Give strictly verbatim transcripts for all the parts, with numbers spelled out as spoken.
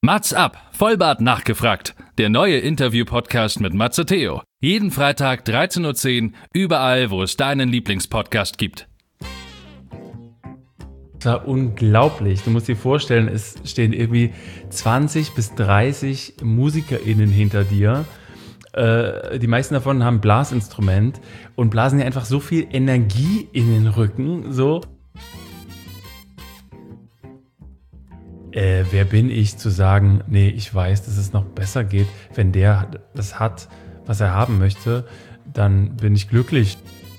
Mats ab, Vollbart nachgefragt. Der neue Interview-Podcast mit Matze Theo. Jeden Freitag dreizehn Uhr zehn, überall, wo es deinen Lieblingspodcast gibt. Das war unglaublich. Du musst dir vorstellen, es stehen irgendwie zwanzig bis dreißig MusikerInnen hinter dir. Äh, die meisten davon haben Blasinstrument und blasen dir einfach so viel Energie in den Rücken. So. Äh, wer bin ich zu sagen, nee, ich weiß, dass es noch besser geht. Wenn der das hat, was er haben möchte, dann bin ich glücklich.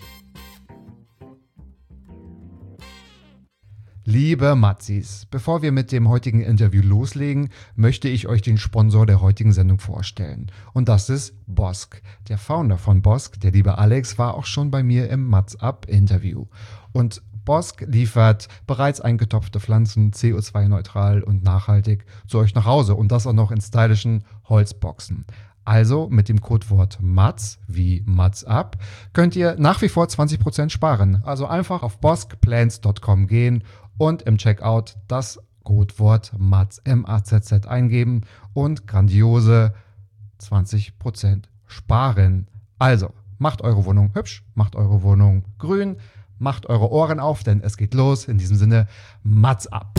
Liebe Matzis, bevor wir mit dem heutigen Interview loslegen, möchte ich euch den Sponsor der heutigen Sendung vorstellen. Und das ist Bosk. Der Founder von Bosk, der liebe Alex, war auch schon bei mir im Mats ab Interview. Und Bosk liefert bereits eingetopfte Pflanzen C O zwei neutral und nachhaltig zu euch nach Hause und das auch noch in stylischen Holzboxen. Also mit dem Codewort Mats wie Mats ab könnt ihr nach wie vor zwanzig Prozent sparen. Also einfach auf boskplants Punkt com gehen und im Checkout das Codewort Mats M A Z Z eingeben und grandiose zwanzig Prozent sparen. Also macht eure Wohnung hübsch, macht eure Wohnung grün. Macht eure Ohren auf, denn es geht los. In diesem Sinne, Mats ab.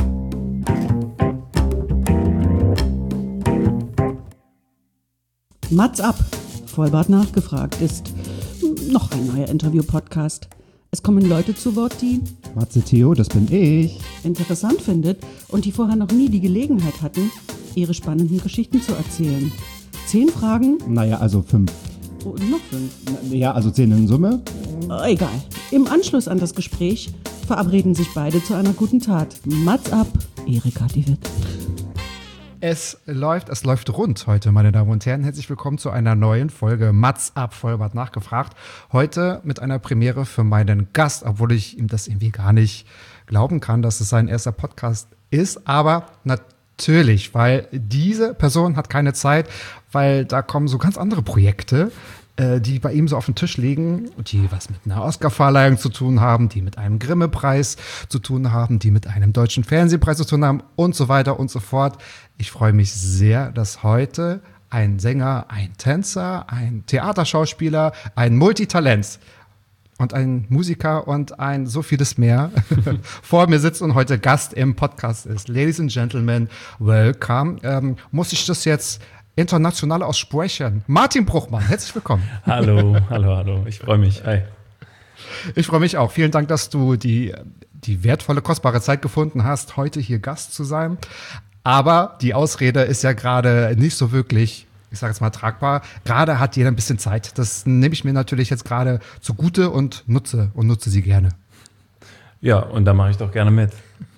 Mats ab, Vollbart nachgefragt, ist noch ein neuer Interview-Podcast. Es kommen Leute zu Wort, die Matze Theo, das bin ich. interessant findet und die vorher noch nie die Gelegenheit hatten, ihre spannenden Geschichten zu erzählen. Zehn Fragen? Naja, also fünf. Oh, noch fünf. Ja, also zehn in Summe. Oh, egal. Im Anschluss an das Gespräch verabreden sich beide zu einer guten Tat. Mats ab, Erika die Witt. Es läuft, es läuft rund heute, meine Damen und Herren. Herzlich willkommen zu einer neuen Folge Mats ab, Vollbart nachgefragt. Heute mit einer Premiere für meinen Gast, obwohl ich ihm das irgendwie gar nicht glauben kann, dass es sein erster Podcast ist. Aber natürlich, weil diese Person hat keine Zeit, weil da kommen so ganz andere Projekte, die bei ihm so auf dem Tisch liegen, die was mit einer Oscarverleihung zu tun haben, die mit einem Grimme-Preis zu tun haben, die mit einem deutschen Fernsehpreis zu tun haben und so weiter und so fort. Ich freue mich sehr, dass heute ein Sänger, ein Tänzer, ein Theaterschauspieler, ein Multitalent und ein Musiker und ein so vieles mehr vor mir sitzt und heute Gast im Podcast ist. Ladies and Gentlemen, welcome. Ähm, muss ich das jetzt international aussprechen? Martin Bruchmann, herzlich willkommen. Hallo, hallo, hallo. Ich freue mich. Hi. Ich freue mich auch. Vielen Dank, dass du die, die wertvolle, kostbare Zeit gefunden hast, heute hier Gast zu sein. Aber die Ausrede ist ja gerade nicht so wirklich, ich sage jetzt mal, tragbar. Gerade hat jeder ein bisschen Zeit. Das nehme ich mir natürlich jetzt gerade zugute und nutze und nutze sie gerne. Ja, und da mache ich doch gerne mit.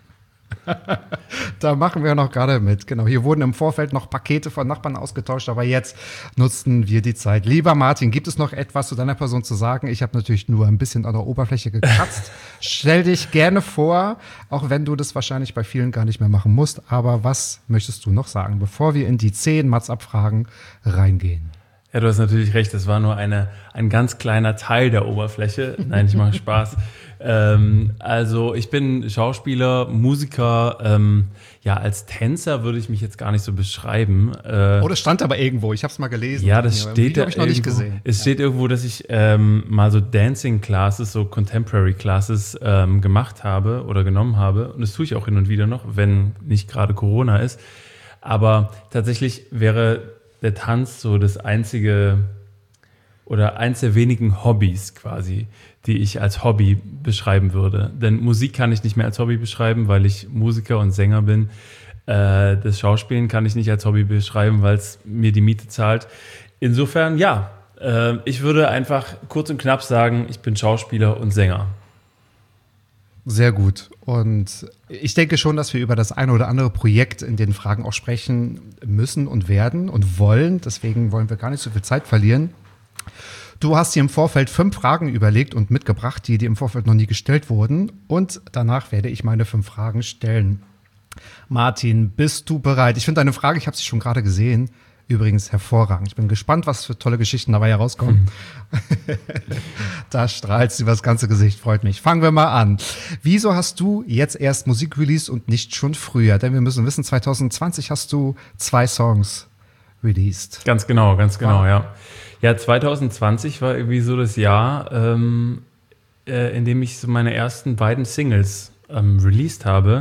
Da machen wir noch gerade mit. Genau, hier wurden im Vorfeld noch Pakete von Nachbarn ausgetauscht, aber jetzt nutzen wir die Zeit. Lieber Martin, gibt es noch etwas zu deiner Person zu sagen? Ich habe natürlich nur ein bisschen an der Oberfläche gekratzt. Stell dich gerne vor, auch wenn du das wahrscheinlich bei vielen gar nicht mehr machen musst. Aber was möchtest du noch sagen, bevor wir in die zehn Mats-Abfragen reingehen? Ja, du hast natürlich recht, das war nur eine, ein ganz kleiner Teil der Oberfläche. Nein, ich mache Spaß. ähm, also ich bin Schauspieler, Musiker, ähm, ja, als Tänzer würde ich mich jetzt gar nicht so beschreiben. Äh, oh, das stand aber irgendwo, ich habe es mal gelesen. Ja, das ja, steht da habe ich noch irgendwo, nicht gesehen. Es steht irgendwo, dass ich ähm, mal so Dancing Classes, so Contemporary Classes ähm, gemacht habe oder genommen habe. Und das tue ich auch hin und wieder noch, wenn nicht gerade Corona ist. Aber tatsächlich wäre der Tanz so das einzige oder eins der wenigen Hobbys quasi, die ich als Hobby beschreiben würde. Denn Musik kann ich nicht mehr als Hobby beschreiben, weil ich Musiker und Sänger bin. Äh, das Schauspielen kann ich nicht als Hobby beschreiben, weil es mir die Miete zahlt. Insofern, ja, äh, ich würde einfach kurz und knapp sagen, ich bin Schauspieler und Sänger. Sehr gut. Und ich denke schon, dass wir über das eine oder andere Projekt in den Fragen auch sprechen müssen und werden und wollen. Deswegen wollen wir gar nicht so viel Zeit verlieren. Du hast dir im Vorfeld fünf Fragen überlegt und mitgebracht, die dir im Vorfeld noch nie gestellt wurden. Und danach werde ich meine fünf Fragen stellen. Martin, bist du bereit? Ich finde deine Frage, ich habe sie schon gerade gesehen, übrigens hervorragend. Ich bin gespannt, was für tolle Geschichten dabei herauskommen. Da strahlst du über das ganze Gesicht, freut mich. Fangen wir mal an. Wieso hast du jetzt erst Musik released und nicht schon früher? Denn wir müssen wissen, zwanzig zwanzig hast du zwei Songs released. Ganz genau, ganz genau, wow. ja. Ja, zwanzig zwanzig war irgendwie so das Jahr, ähm, äh, in dem ich so meine ersten beiden Singles ähm, released habe.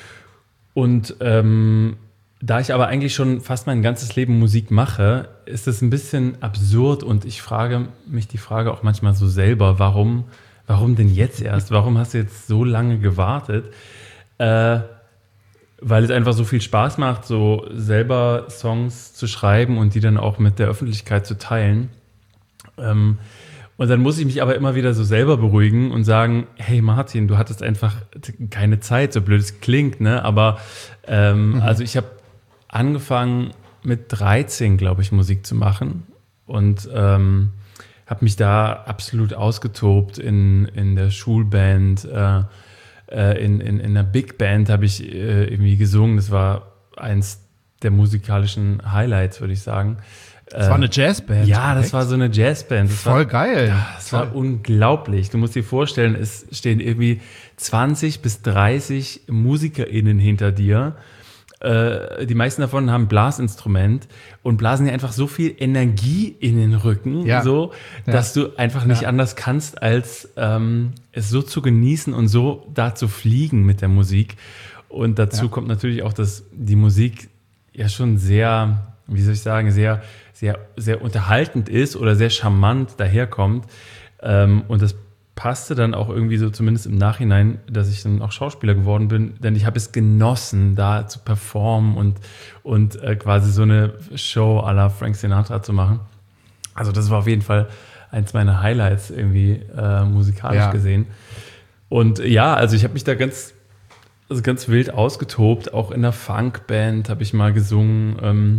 Und ähm, da ich aber eigentlich schon fast mein ganzes Leben Musik mache, ist es ein bisschen absurd und ich frage mich die Frage auch manchmal so selber, warum, warum denn jetzt erst? Warum hast du jetzt so lange gewartet? Äh, weil es einfach so viel Spaß macht, so selber Songs zu schreiben und die dann auch mit der Öffentlichkeit zu teilen. Ähm, und dann muss ich mich aber immer wieder so selber beruhigen und sagen, hey Martin, du hattest einfach keine Zeit, so blöd es klingt, ne? Aber ähm, mhm. also ich habe angefangen mit dreizehn, glaube ich, Musik zu machen und ähm, habe mich da absolut ausgetobt in, in der Schulband, äh, In, in, in einer Big Band habe ich äh, irgendwie gesungen. Das war eins der musikalischen Highlights, würde ich sagen. Das äh, war eine Jazzband. Ja, das war so eine Jazzband. Das Voll war, geil. Ja, das Voll. war unglaublich. Du musst dir vorstellen, es stehen irgendwie zwanzig bis dreißig MusikerInnen hinter dir. Äh, die meisten davon haben Blasinstrument und blasen dir einfach so viel Energie in den Rücken, ja. so, ja. dass du einfach nicht ja. anders kannst, als ähm, es so zu genießen und so da zu fliegen mit der Musik. Und dazu ja. kommt natürlich auch, dass die Musik ja schon sehr, wie soll ich sagen, sehr, sehr, sehr unterhaltend ist oder sehr charmant daherkommt. Ähm, und das passte dann auch irgendwie so, zumindest im Nachhinein, dass ich dann auch Schauspieler geworden bin, denn ich habe es genossen, da zu performen und, und äh, quasi so eine Show à la Frank Sinatra zu machen. Also das war auf jeden Fall eins meiner Highlights irgendwie äh, musikalisch ja. gesehen. Und ja, also ich habe mich da ganz, also ganz wild ausgetobt, auch in der Funkband habe ich mal gesungen, ähm,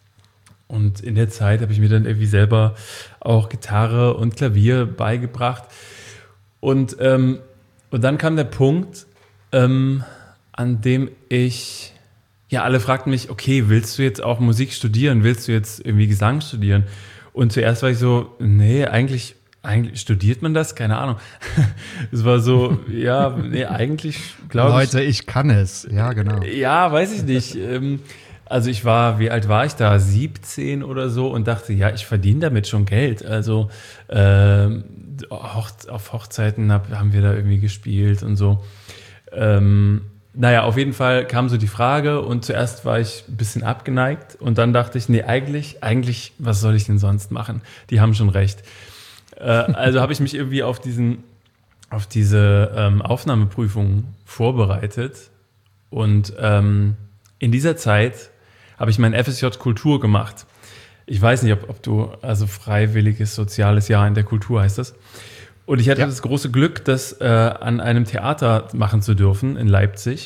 und in der Zeit habe ich mir dann irgendwie selber auch Gitarre und Klavier beigebracht. Und, ähm, und dann kam der Punkt, ähm, an dem ich, ja, alle fragten mich, okay, willst du jetzt auch Musik studieren? Willst du jetzt irgendwie Gesang studieren? Und zuerst war ich so, nee, eigentlich, eigentlich studiert man das? Keine Ahnung. Es war so, ja, nee, eigentlich glaube ich. Leute, ich kann es. Ja, genau. Ja, weiß ich nicht. Ähm, also ich war, wie alt war ich da? siebzehn oder so und dachte, ja, ich verdiene damit schon Geld. Also, ähm, auf Hochzeiten haben wir da irgendwie gespielt und so. Ähm, naja, auf jeden Fall kam so die Frage und zuerst war ich ein bisschen abgeneigt und dann dachte ich, nee, eigentlich, eigentlich, was soll ich denn sonst machen? Die haben schon recht. Äh, also habe ich mich irgendwie auf diesen, auf diese ähm, Aufnahmeprüfung vorbereitet und ähm, in dieser Zeit habe ich mein F S J Kultur gemacht. Ich weiß nicht, ob, ob du, also freiwilliges soziales Jahr in der Kultur heißt das. Und ich hatte ja. das große Glück, das äh, an einem Theater machen zu dürfen in Leipzig.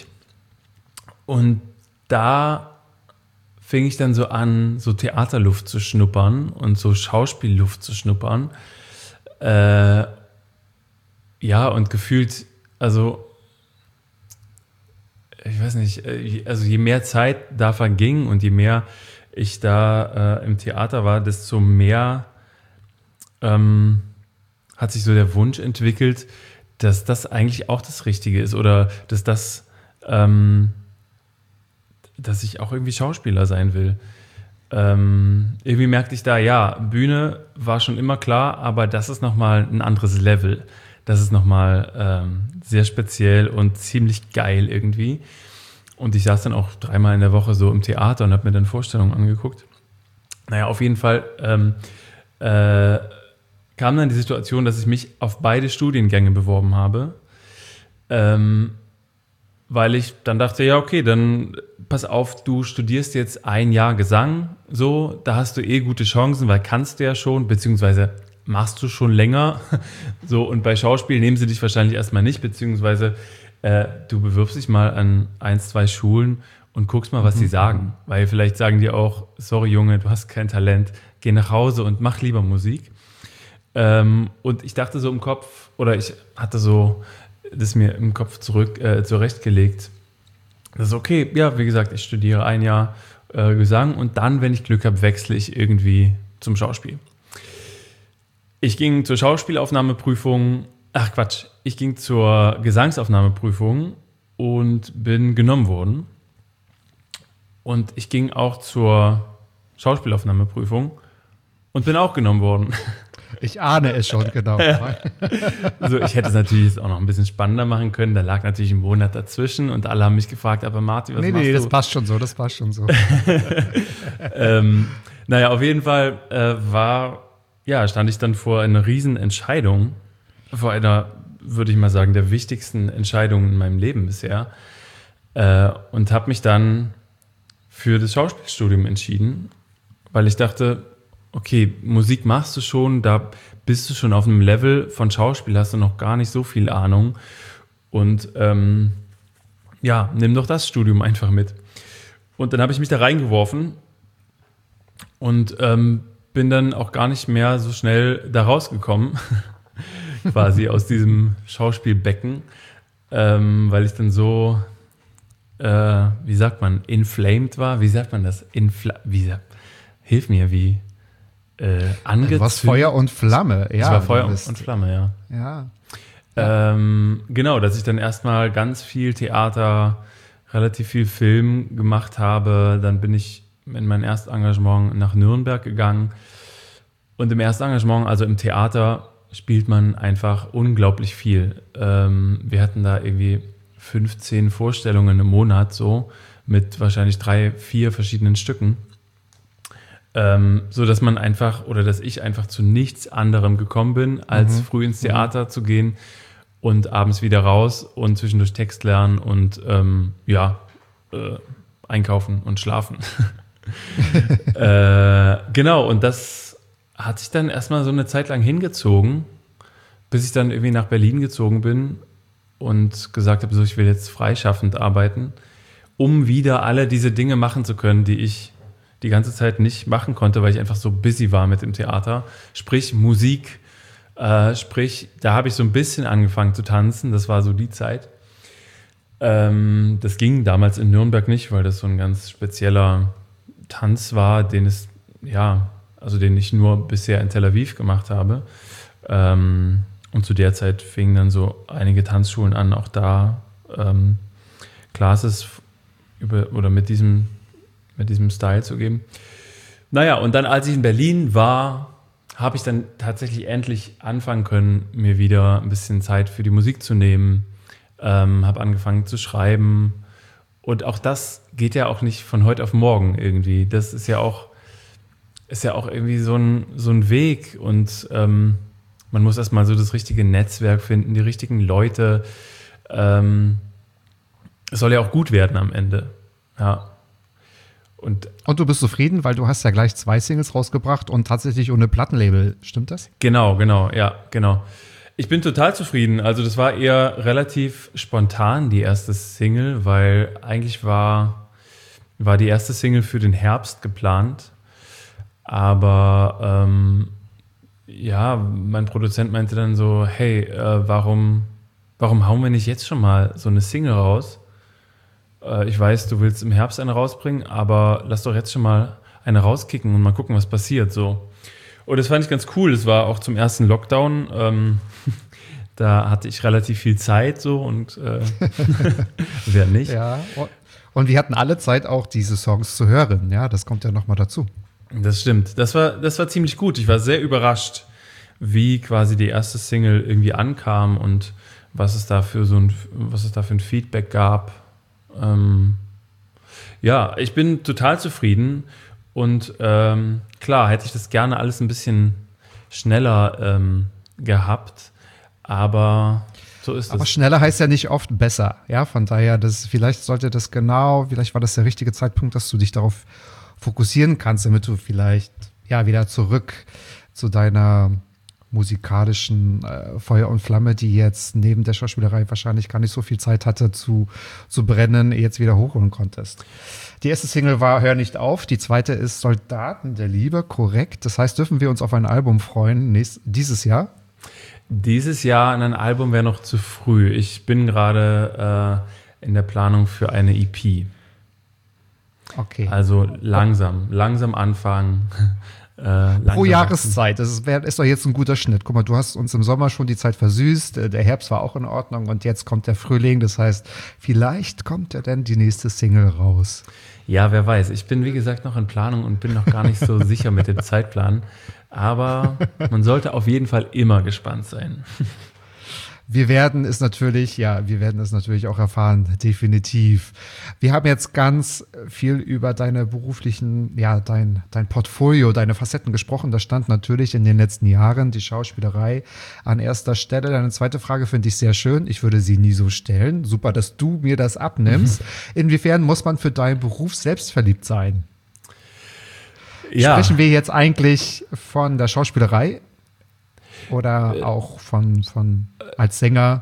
Und da fing ich dann so an, so Theaterluft zu schnuppern und so Schauspielluft zu schnuppern. Äh, ja, und gefühlt, also ich weiß nicht, also je mehr Zeit da verging und je mehr ich da äh, im Theater war, desto mehr ähm, hat sich so der Wunsch entwickelt, dass das eigentlich auch das Richtige ist oder dass das, ähm, dass ich auch irgendwie Schauspieler sein will. Ähm, irgendwie merkte ich da, ja, Bühne war schon immer klar, aber das ist nochmal ein anderes Level. Das ist nochmal ähm, sehr speziell und ziemlich geil irgendwie. Und ich saß dann auch dreimal in der Woche so im Theater und habe mir dann Vorstellungen angeguckt. Naja, auf jeden Fall ähm, äh, kam dann die Situation, dass ich mich auf beide Studiengänge beworben habe, ähm, weil ich dann dachte, ja okay, dann pass auf, du studierst jetzt ein Jahr Gesang, so, da hast du eh gute Chancen, weil kannst du ja schon, beziehungsweise machst du schon länger, so, und bei Schauspiel nehmen sie dich wahrscheinlich erstmal nicht, beziehungsweise äh, du bewirbst dich mal an ein, zwei Schulen und guckst mal, was mhm. sie sagen, weil vielleicht sagen die auch, sorry Junge, du hast kein Talent, geh nach Hause und mach lieber Musik. Ähm, und ich dachte so im Kopf, oder ich hatte so das mir im Kopf zurück äh, zurechtgelegt, das ist okay, ja, wie gesagt, ich studiere ein Jahr äh, Gesang und dann, wenn ich Glück habe, wechsle ich irgendwie zum Schauspiel. Ich ging zur Schauspielaufnahmeprüfung, ach Quatsch, ich ging zur Gesangsaufnahmeprüfung und bin genommen worden. Und ich ging auch zur Schauspielaufnahmeprüfung und bin auch genommen worden. Ich ahne es schon, genau. Also ich hätte es natürlich jetzt auch noch ein bisschen spannender machen können. Da lag natürlich ein Monat dazwischen und alle haben mich gefragt, aber Martin, was nee, machst nee, du? das passt schon so, das passt schon so. ähm, naja, auf jeden Fall äh, war, ja, stand ich dann vor einer riesen Entscheidung, vor einer, würde ich mal sagen, der wichtigsten Entscheidung in meinem Leben bisher äh, und habe mich dann für das Schauspielstudium entschieden, weil ich dachte, okay, Musik machst du schon, da bist du schon auf einem Level von Schauspiel, hast du noch gar nicht so viel Ahnung und ähm, ja, nimm doch das Studium einfach mit. Und dann habe ich mich da reingeworfen und ähm, bin dann auch gar nicht mehr so schnell da rausgekommen, quasi aus diesem Schauspielbecken, ähm, weil ich dann so, äh, wie sagt man, inflamed war, wie sagt man das? Infla- wie, hilf mir, wie Äh, angezündet. Was Feuer und Flamme, ja. Das war Feuer bist, und Flamme, ja. Ja. Ähm, genau, dass ich dann erstmal ganz viel Theater, relativ viel Film gemacht habe. Dann bin ich in mein Erstengagement nach Nürnberg gegangen. Und im Erstengagement, also im Theater, spielt man einfach unglaublich viel. Ähm, wir hatten da irgendwie fünfzehn Vorstellungen im Monat so, mit wahrscheinlich drei, vier verschiedenen Stücken. Ähm, so dass man einfach oder dass ich einfach zu nichts anderem gekommen bin, als mhm. früh ins Theater mhm. zu gehen und abends wieder raus und zwischendurch Text lernen und ähm, ja, äh, einkaufen und schlafen. äh, genau, und das hat sich dann erstmal so eine Zeit lang hingezogen, bis ich dann irgendwie nach Berlin gezogen bin und gesagt habe, so, ich will jetzt freischaffend arbeiten, um wieder alle diese Dinge machen zu können, die ich die ganze Zeit nicht machen konnte, weil ich einfach so busy war mit dem Theater. Sprich Musik, äh, sprich, da habe ich so ein bisschen angefangen zu tanzen, das war so die Zeit. Ähm, das ging damals in Nürnberg nicht, weil das so ein ganz spezieller Tanz war, den es, ja, also den ich nur bisher in Tel Aviv gemacht habe. Ähm, und zu der Zeit fingen dann so einige Tanzschulen an, auch da ähm, Classes über, oder mit diesem mit diesem Style zu geben. Naja, und dann, als ich in Berlin war, habe ich dann tatsächlich endlich anfangen können, mir wieder ein bisschen Zeit für die Musik zu nehmen. Ähm, habe angefangen zu schreiben. Und auch das geht ja auch nicht von heute auf morgen irgendwie. Das ist ja auch, ist ja auch irgendwie so ein, so ein Weg. Und ähm, man muss erstmal so das richtige Netzwerk finden, die richtigen Leute. Ähm, es soll ja auch gut werden am Ende. Ja. Und, und du bist zufrieden, weil du hast ja gleich zwei Singles rausgebracht und tatsächlich ohne Plattenlabel, stimmt das? Genau, genau, ja, genau. Ich bin total zufrieden. Also das war eher relativ spontan, die erste Single, weil eigentlich war, war die erste Single für den Herbst geplant. Aber ähm, ja, mein Produzent meinte dann so, hey, äh, warum, warum hauen wir nicht jetzt schon mal so eine Single raus? Ich weiß, du willst im Herbst eine rausbringen, aber lass doch jetzt schon mal eine rauskicken und mal gucken, was passiert. So. Und das fand ich ganz cool. Das war auch zum ersten Lockdown. Ähm, da hatte ich relativ viel Zeit so und äh, wer nicht. Ja, und wir hatten alle Zeit auch diese Songs zu hören. Ja, das kommt ja nochmal dazu. Das stimmt. Das war, das war ziemlich gut. Ich war sehr überrascht, wie quasi die erste Single irgendwie ankam und was es da für so ein, was es da für ein Feedback gab. Ähm, ja, ich bin total zufrieden und ähm, klar, hätte ich das gerne alles ein bisschen schneller ähm, gehabt, aber so ist es. Aber schneller heißt ja nicht oft besser, ja, von daher, das, vielleicht sollte das genau, vielleicht war das der richtige Zeitpunkt, dass du dich darauf fokussieren kannst, damit du vielleicht, ja, wieder zurück zu deiner musikalischen äh, Feuer und Flamme, die jetzt neben der Schauspielerei wahrscheinlich gar nicht so viel Zeit hatte zu, zu brennen, jetzt wieder hochholen konntest. Die erste Single war Hör nicht auf, die zweite ist Soldaten der Liebe, korrekt. Das heißt, dürfen wir uns auf ein Album freuen nächst, dieses Jahr? Dieses Jahr an ein Album wäre noch zu früh. Ich bin gerade äh, in der Planung für eine E P. Okay. Also langsam, langsam anfangen. Äh, langsam Pro Jahreszeit, das ist, wär, ist doch jetzt ein guter Schnitt. Guck mal, du hast uns im Sommer schon die Zeit versüßt, der Herbst war auch in Ordnung und jetzt kommt der Frühling, das heißt, vielleicht kommt ja dann die nächste Single raus. Ja, wer weiß. Ich bin, wie gesagt, noch in Planung und bin noch gar nicht so sicher mit dem Zeitplan. Aber man sollte auf jeden Fall immer gespannt sein. Wir werden es natürlich, ja, wir werden es natürlich auch erfahren, definitiv. Wir haben jetzt ganz viel über deine beruflichen, ja, dein, dein Portfolio, deine Facetten gesprochen. Da stand natürlich in den letzten Jahren die Schauspielerei an erster Stelle. Deine zweite Frage finde ich sehr schön. Ich würde sie nie so stellen. Super, dass du mir das abnimmst. Inwiefern muss man für deinen Beruf selbstverliebt sein? Ja. Sprechen wir jetzt eigentlich von der Schauspielerei? Oder auch von, von als Sänger?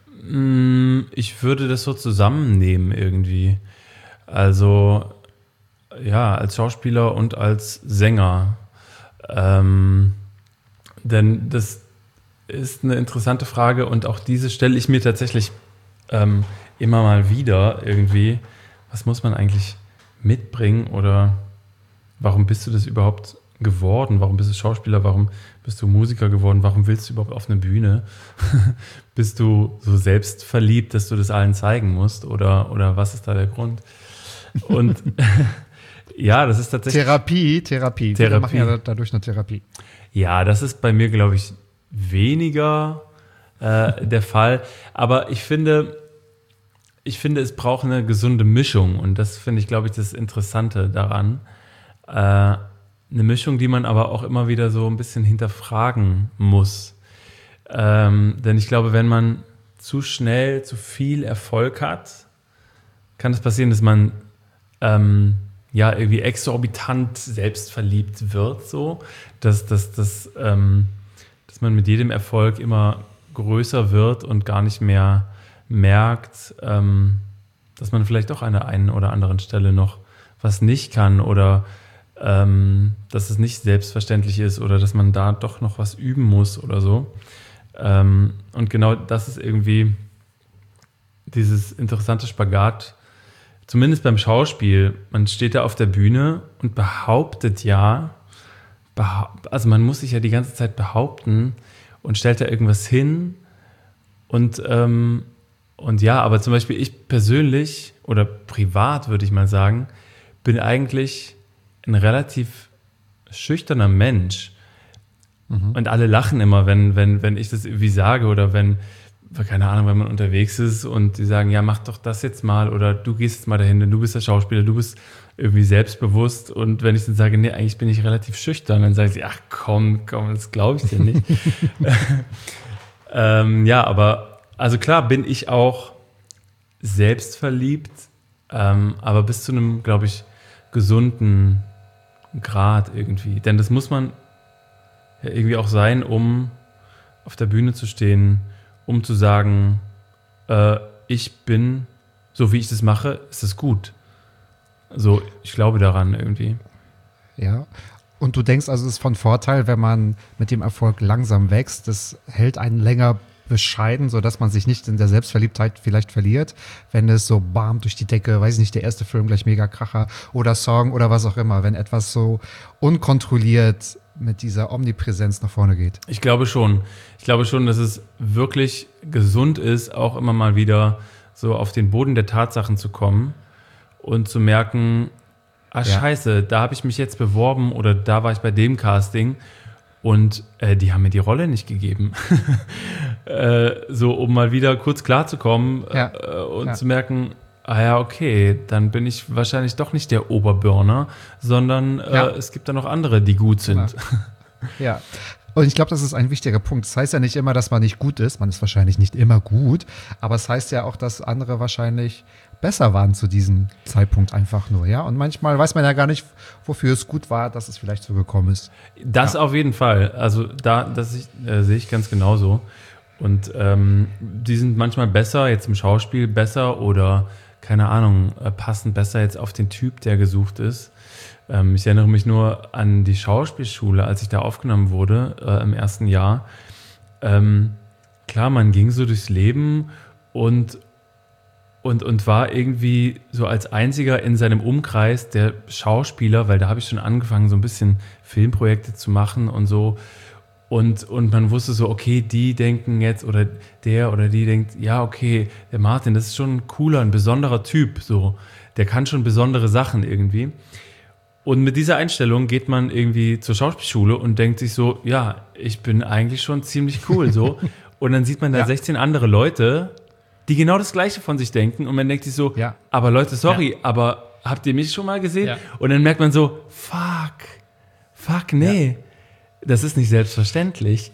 Ich würde das so zusammennehmen irgendwie. Also ja, als Schauspieler und als Sänger. Ähm, denn das ist eine interessante Frage und auch diese stelle ich mir tatsächlich ähm, immer mal wieder irgendwie. Was muss man eigentlich mitbringen oder warum bist du das überhaupt geworden? Warum bist du Schauspieler? Warum bist du Musiker geworden? Warum willst du überhaupt auf eine Bühne? Bist du so selbstverliebt, dass du das allen zeigen musst? Oder, oder was ist da der Grund? Und ja, das ist tatsächlich... Therapie, Therapie. Therapie. Wir machen ja dadurch eine Therapie. Ja, das ist bei mir, glaube ich, weniger äh, der Fall. Aber ich finde, ich finde, es braucht eine gesunde Mischung. Und das finde ich, glaube ich, das Interessante daran. Äh, Eine Mischung, die man aber auch immer wieder so ein bisschen hinterfragen muss. Ähm, denn ich glaube, wenn man zu schnell zu viel Erfolg hat, kann es passieren, dass man ähm, ja irgendwie exorbitant selbstverliebt wird, so, dass, dass, dass, ähm, dass man mit jedem Erfolg immer größer wird und gar nicht mehr merkt, ähm, dass man vielleicht auch an der einen oder anderen Stelle noch was nicht kann oder Ähm, dass es nicht selbstverständlich ist oder dass man da doch noch was üben muss oder so. Ähm, und genau das ist irgendwie dieses interessante Spagat, zumindest beim Schauspiel. Man steht da auf der Bühne und behauptet ja, behaupt, also man muss sich ja die ganze Zeit behaupten und stellt da irgendwas hin und, ähm, und ja, aber zum Beispiel ich persönlich oder privat würde ich mal sagen, bin eigentlich ein relativ schüchterner Mensch. Mhm. Und alle lachen immer, wenn, wenn, wenn ich das irgendwie sage oder wenn, keine Ahnung, wenn man unterwegs ist und die sagen, ja, mach doch das jetzt mal oder du gehst jetzt mal dahin, denn du bist der Schauspieler, du bist irgendwie selbstbewusst und wenn ich dann sage, nee, eigentlich bin ich relativ schüchtern, dann sagen sie, ach komm, komm, das glaube ich dir nicht. ähm, ja, aber also klar bin ich auch selbstverliebt, ähm, aber bis zu einem, glaube ich, gesunden Grad irgendwie. Denn das muss man ja irgendwie auch sein, um auf der Bühne zu stehen, um zu sagen, äh, ich bin, so wie ich das mache, ist es gut. Also ich glaube daran irgendwie. Ja, und du denkst also, es ist von Vorteil, wenn man mit dem Erfolg langsam wächst, das hält einen länger bescheiden, sodass man sich nicht in der Selbstverliebtheit vielleicht verliert, wenn es so bam durch die Decke, weiß ich nicht, der erste Film gleich mega Kracher oder Song oder was auch immer, wenn etwas so unkontrolliert mit dieser Omnipräsenz nach vorne geht. Ich glaube schon. Ich glaube schon, dass es wirklich gesund ist, auch immer mal wieder so auf den Boden der Tatsachen zu kommen und zu merken, ah ja. Scheiße, da habe ich mich jetzt beworben oder da war ich bei dem Casting und äh, die haben mir die Rolle nicht gegeben. äh, so, um mal wieder kurz klarzukommen ja. äh, und ja. zu merken, ah ja, okay, dann bin ich wahrscheinlich doch nicht der Oberburner, sondern äh, ja. es gibt da noch andere, die gut sind. Ja. Und ich glaube, das ist ein wichtiger Punkt. Das heißt ja nicht immer, dass man nicht gut ist. Man ist wahrscheinlich nicht immer gut. Aber es heißt ja auch, dass andere wahrscheinlich besser waren zu diesem Zeitpunkt einfach nur. Ja. Und manchmal weiß man ja gar nicht, wofür es gut war, dass es vielleicht so gekommen ist. Das ja. auf jeden Fall. Also da das ich, äh, sehe ich ganz genauso. Und ähm, die sind manchmal besser, jetzt im Schauspiel besser oder keine Ahnung, äh, passen besser jetzt auf den Typ, der gesucht ist. Ähm, ich erinnere mich nur an die Schauspielschule, als ich da aufgenommen wurde äh, im ersten Jahr. Ähm, klar, man ging so durchs Leben und, und, und war irgendwie so als einziger in seinem Umkreis der Schauspieler, weil da habe ich schon angefangen, so ein bisschen Filmprojekte zu machen und so. Und, und man wusste so, okay, die denken jetzt, oder der oder die denkt, ja, okay, der Martin, das ist schon ein cooler, ein besonderer Typ, so. Der kann schon besondere Sachen irgendwie. Und mit dieser Einstellung geht man irgendwie zur Schauspielschule und denkt sich so, ja, ich bin eigentlich schon ziemlich cool, so. Und dann sieht man da ja. sechzehn andere Leute, die genau das Gleiche von sich denken. Und man denkt sich so, ja. aber Leute, sorry, ja. aber habt ihr mich schon mal gesehen? Ja. Und dann merkt man so, fuck, fuck, nee. Ja. Das ist nicht selbstverständlich.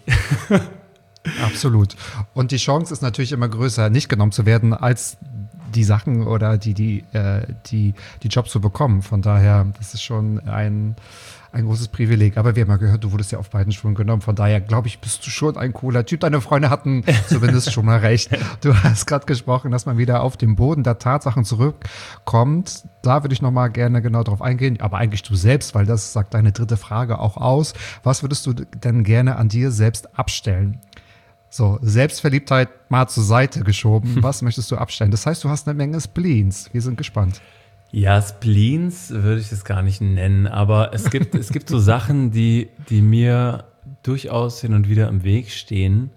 Absolut. Und die Chance ist natürlich immer größer, nicht genommen zu werden, als die Sachen oder die, die, äh, die, die Jobs zu bekommen. Von daher, das ist schon ein, ein großes Privileg. Aber wir haben ja gehört, du wurdest ja auf beiden Schulen genommen. Von daher, glaube ich, bist du schon ein cooler Typ. Deine Freunde hatten zumindest schon mal recht. Du hast gerade gesprochen, dass man wieder auf den Boden der Tatsachen zurückkommt. Da würde ich noch mal gerne genau drauf eingehen. Aber eigentlich du selbst, weil das sagt deine dritte Frage auch aus. Was würdest du denn gerne an dir selbst abstellen? So, Selbstverliebtheit mal zur Seite geschoben. Was möchtest du abstellen? Das heißt, du hast eine Menge Spleens. Wir sind gespannt. Ja, Spleens würde ich es gar nicht nennen, aber es gibt, es gibt so Sachen, die, die mir durchaus hin und wieder im Weg stehen,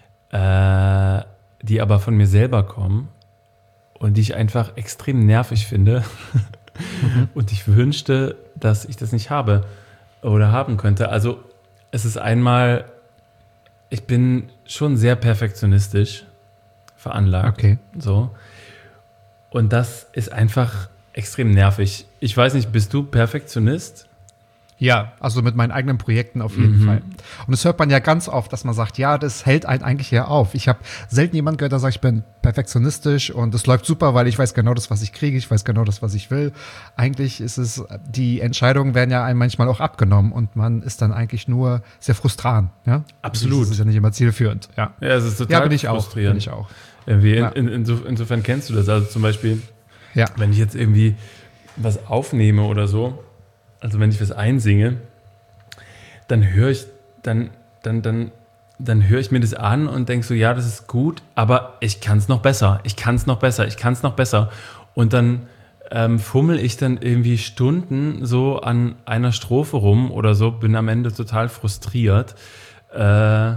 äh, die aber von mir selber kommen und die ich einfach extrem nervig finde. Mhm. Und ich wünschte, dass ich das nicht habe oder haben könnte. Also es ist einmal, ich bin schon sehr perfektionistisch veranlagt. Okay. So. Und das ist einfach extrem nervig. Ich weiß nicht, bist du Perfektionist? Ja, also mit meinen eigenen Projekten auf jeden Mhm. Fall. Und das hört man ja ganz oft, dass man sagt, ja, das hält einen eigentlich ja auf. Ich habe selten jemanden gehört, der sagt, ich bin perfektionistisch und das läuft super, weil ich weiß genau das, was ich kriege, ich weiß genau das, was ich will. Eigentlich ist es, die Entscheidungen werden ja einem manchmal auch abgenommen und man ist dann eigentlich nur sehr frustrant. Ja? Absolut. Das ist ja nicht immer zielführend. Ja, Ja, es ist total ja bin ich auch. frustrierend. Bin ich auch. Irgendwie in, Ja. in, inso, insofern kennst du das. Also zum Beispiel, Ja. wenn ich jetzt irgendwie was aufnehme oder so, also wenn ich was einsinge, dann höre ich, dann, dann, dann, dann höre ich mir das an und denke so, ja, das ist gut, aber ich kann es noch besser, ich kann es noch besser, ich kann es noch besser. Und dann ähm, fummel ich dann irgendwie Stunden so an einer Strophe rum oder so, bin am Ende total frustriert. Äh,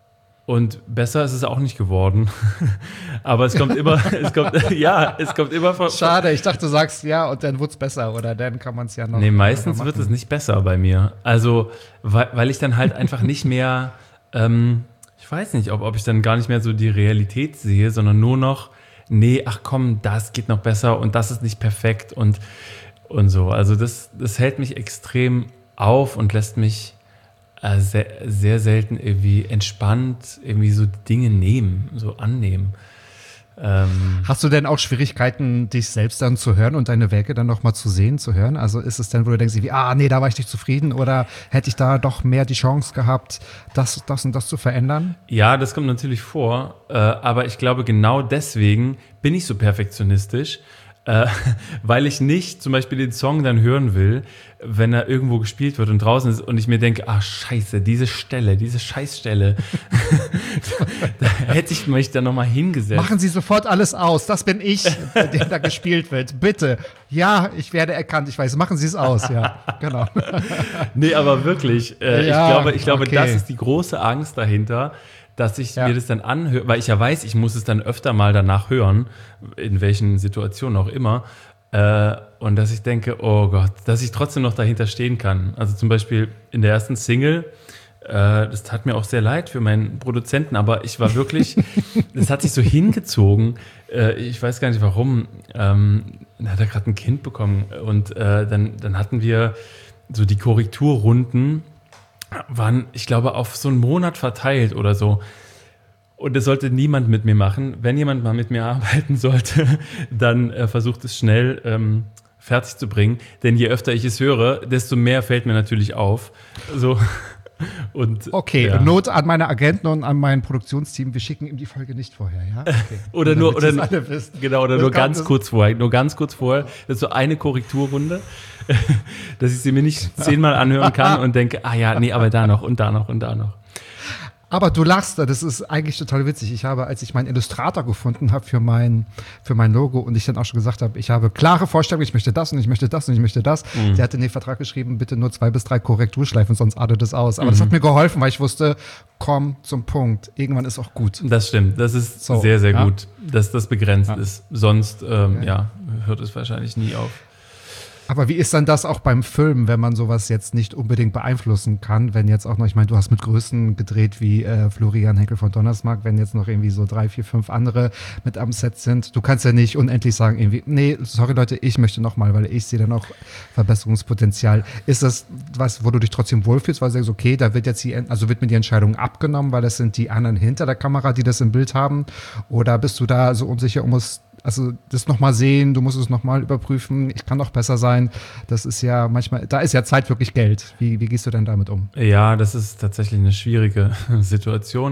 Und besser ist es auch nicht geworden. Aber es kommt immer, es kommt, ja, es kommt immer von. Schade, ich dachte, du sagst ja und dann wird es besser oder dann kann man es ja noch. Nee, meistens wird es nicht besser bei mir. Also, weil, weil ich dann halt einfach nicht mehr, ähm, ich weiß nicht, ob, ob ich dann gar nicht mehr so die Realität sehe, sondern nur noch, nee, ach komm, das geht noch besser und das ist nicht perfekt und, und so. Also das, das hält mich extrem auf und lässt mich Sehr, sehr selten irgendwie entspannt irgendwie so Dinge nehmen, so annehmen. Ähm Hast du denn auch Schwierigkeiten, dich selbst dann zu hören und deine Werke dann nochmal zu sehen, zu hören? Also ist es dann, wo du denkst, wie, ah, nee, da war ich nicht zufrieden oder hätte ich da doch mehr die Chance gehabt, das, das und das zu verändern? Ja, das kommt natürlich vor, äh, aber ich glaube, genau deswegen bin ich so perfektionistisch, äh, weil ich nicht zum Beispiel den Song dann hören will, wenn er irgendwo gespielt wird und draußen ist und ich mir denke, ah scheiße, diese Stelle, diese Scheißstelle, da hätte ich mich dann nochmal hingesetzt. Machen Sie sofort alles aus, das bin ich, der da gespielt wird, bitte. Ja, ich werde erkannt, ich weiß, machen Sie es aus, ja, genau. Nee, aber wirklich, äh, Ja, ich glaube, ich glaube okay. das ist die große Angst dahinter, dass ich Ja. mir das dann anhöre, weil ich ja weiß, ich muss es dann öfter mal danach hören, in welchen Situationen auch immer, äh, und dass ich denke, oh Gott, dass ich trotzdem noch dahinter stehen kann. Also zum Beispiel in der ersten Single, äh, das tat mir auch sehr leid für meinen Produzenten, aber ich war wirklich, das hat sich so hingezogen, äh, ich weiß gar nicht warum, ähm, da hat er gerade ein Kind bekommen und äh, dann, dann hatten wir so die Korrekturrunden, waren, ich glaube, auf so einen Monat verteilt oder so. Und das sollte niemand mit mir machen. Wenn jemand mal mit mir arbeiten sollte, dann äh, versucht es schnell ähm, fertig zu bringen. Denn je öfter ich es höre, desto mehr fällt mir natürlich auf. So. Und, Okay, ja. Not an meine Agenten und an mein Produktionsteam, wir schicken ihm die Folge nicht vorher, ja? Okay. Oder nur, Damit oder, ihr's alle wisst. genau, oder Das nur kann- ganz das- kurz vorher. Nur ganz kurz vorher. Das ist so eine Korrekturrunde, dass ich sie mir nicht zehnmal anhören kann und denke, ah ja, nee, aber da noch und da noch und da noch. Aber du lachst, das ist eigentlich total witzig. Ich habe, als ich meinen Illustrator gefunden habe für mein, für mein Logo und ich dann auch schon gesagt habe, ich habe klare Vorstellungen, ich möchte das und ich möchte das und ich möchte das. Mhm. Der hat in den Vertrag geschrieben, bitte nur zwei bis drei Korrekturschleifen, sonst artet es aus. Aber mhm. das hat mir geholfen, weil ich wusste, komm zum Punkt. Irgendwann ist auch gut. Das stimmt, das ist so, sehr, sehr ja? gut, dass das begrenzt ja. ist. Sonst, ähm, ja. ja, hört es wahrscheinlich nie auf. Aber wie ist dann das auch beim Film, wenn man sowas jetzt nicht unbedingt beeinflussen kann? Wenn jetzt auch noch, ich meine, du hast mit Größen gedreht wie äh, Florian Henkel von Donnersmarck, wenn jetzt noch irgendwie so drei, vier, fünf andere mit am Set sind. Du kannst ja nicht unendlich sagen, irgendwie, nee, sorry Leute, ich möchte noch mal, weil ich sehe dann auch Verbesserungspotenzial. Ist das was, wo du dich trotzdem wohlfühlst, weil du sagst, okay, da wird jetzt die, also wird mir die Entscheidung abgenommen, weil das sind die anderen hinter der Kamera, die das im Bild haben? Oder bist du da so unsicher, um es Also das nochmal sehen, du musst es nochmal überprüfen, ich kann doch besser sein. Das ist ja manchmal, da ist ja Zeit wirklich Geld. Wie, wie gehst du denn damit um? Ja, das ist tatsächlich eine schwierige Situation.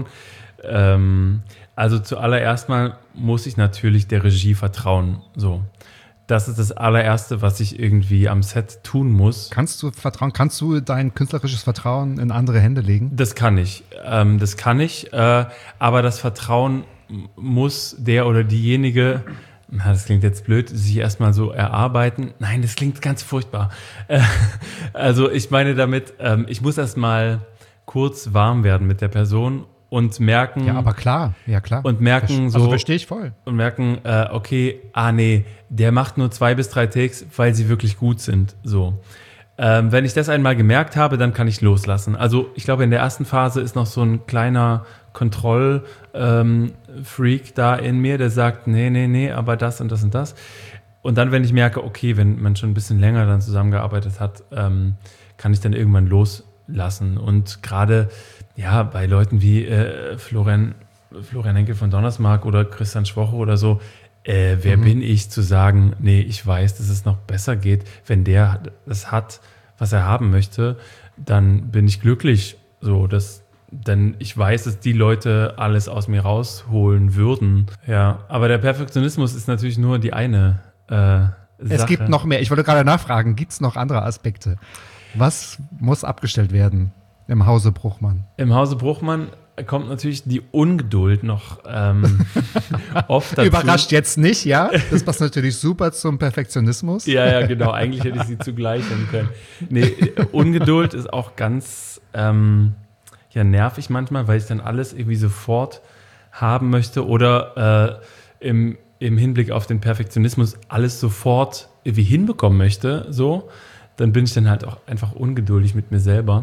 Ähm, also zuallererst mal muss ich natürlich der Regie vertrauen. So, das ist das allererste, was ich irgendwie am Set tun muss. Kannst du vertrauen? Kannst du dein künstlerisches Vertrauen in andere Hände legen? Das kann ich. Ähm, das kann ich. Äh, aber das Vertrauen muss der oder diejenige, na, das klingt jetzt blöd, sich erstmal so erarbeiten. Nein, das klingt ganz furchtbar. Äh, also ich meine damit, ähm, ich muss erstmal kurz warm werden mit der Person und merken. Ja, aber klar, ja klar. Und merken so. Also verstehe ich voll. Und merken, äh, okay, ah nee, der macht nur zwei bis drei Takes, weil sie wirklich gut sind. So. Ähm, wenn ich das einmal gemerkt habe, dann kann ich loslassen. Also ich glaube, in der ersten Phase ist noch so ein kleiner Kontroll- ähm, Freak da in mir, der sagt, nee, nee, nee, aber das und das und das. Und dann, wenn ich merke, okay, wenn man schon ein bisschen länger dann zusammengearbeitet hat, ähm, kann ich dann irgendwann loslassen. Und gerade ja, bei Leuten wie äh, Florian, Florian Henkel von Donnersmarck oder Christian Schwoche oder so, äh, wer mhm. bin ich zu sagen, nee, ich weiß, dass es noch besser geht. Wenn der das hat, was er haben möchte, dann bin ich glücklich. So, das Denn ich weiß, dass die Leute alles aus mir rausholen würden. Ja, aber der Perfektionismus ist natürlich nur die eine äh, Sache. Es gibt noch mehr. Ich wollte gerade nachfragen, gibt es noch andere Aspekte? Was muss abgestellt werden im Hause Bruchmann? Im Hause Bruchmann kommt natürlich die Ungeduld noch ähm, oft dazu. Überrascht jetzt nicht, ja? Das passt natürlich super zum Perfektionismus. Ja, ja, genau. Eigentlich hätte ich sie zugleich nennen können. Nee, Ungeduld ist auch ganz Ähm, ja, nervig manchmal, weil ich dann alles irgendwie sofort haben möchte oder äh, im, im Hinblick auf den Perfektionismus alles sofort irgendwie hinbekommen möchte, so, dann bin ich dann halt auch einfach ungeduldig mit mir selber.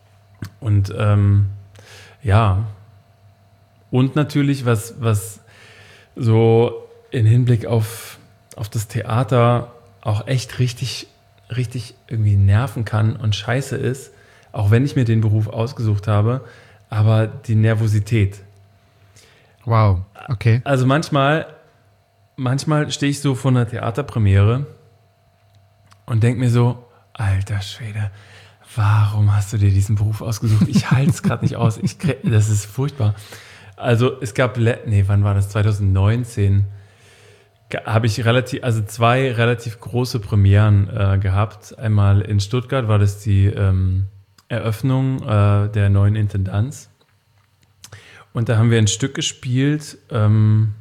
Und ähm, ja, und natürlich, was, was so im Hinblick auf, auf das Theater auch echt richtig, richtig irgendwie nerven kann und scheiße ist, auch wenn ich mir den Beruf ausgesucht habe, aber die Nervosität. Wow, okay. Also manchmal, manchmal stehe ich so vor einer Theaterpremiere und denke mir so, alter Schwede, warum hast du dir diesen Beruf ausgesucht? Ich halte es gerade nicht aus. Ich krieg, das ist furchtbar. Also es gab, nee, wann war das? zwanzig neunzehn habe ich relativ, also zwei relativ große Premieren äh, gehabt. Einmal in Stuttgart war das die ähm, Eröffnung äh, der neuen Intendanz. Und da haben wir ein Stück gespielt, ähm,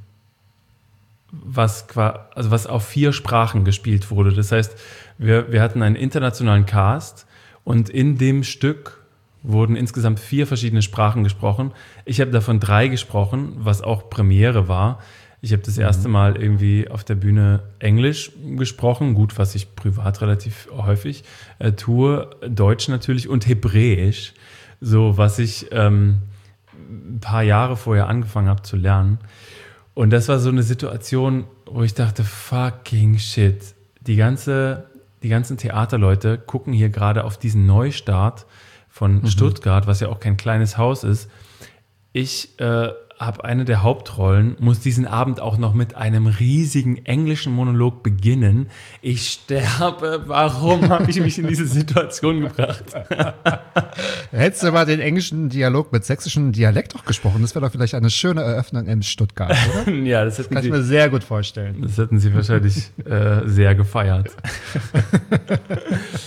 was, also was auf vier Sprachen gespielt wurde. Das heißt, wir, wir hatten einen internationalen Cast und in dem Stück wurden insgesamt vier verschiedene Sprachen gesprochen. Ich habe davon drei gesprochen, was auch Premiere war. Ich habe das erste Mal irgendwie auf der Bühne Englisch gesprochen, gut, was ich privat relativ häufig äh, tue, Deutsch natürlich und Hebräisch, so was ich ähm, ein paar Jahre vorher angefangen habe zu lernen. Und das war so eine Situation, wo ich dachte, fucking shit, die ganze, die ganzen Theaterleute gucken hier gerade auf diesen Neustart von mhm. Stuttgart, was ja auch kein kleines Haus ist. Ich äh, habe eine der Hauptrollen, muss diesen Abend auch noch mit einem riesigen englischen Monolog beginnen. Ich sterbe, warum habe ich mich in diese Situation gebracht? Hättest du mal den englischen Dialog mit sächsischem Dialekt auch gesprochen, das wäre doch vielleicht eine schöne Eröffnung in Stuttgart, oder? Ja, das, das kann ich mir sehr gut vorstellen. Das hätten sie wahrscheinlich äh, sehr gefeiert.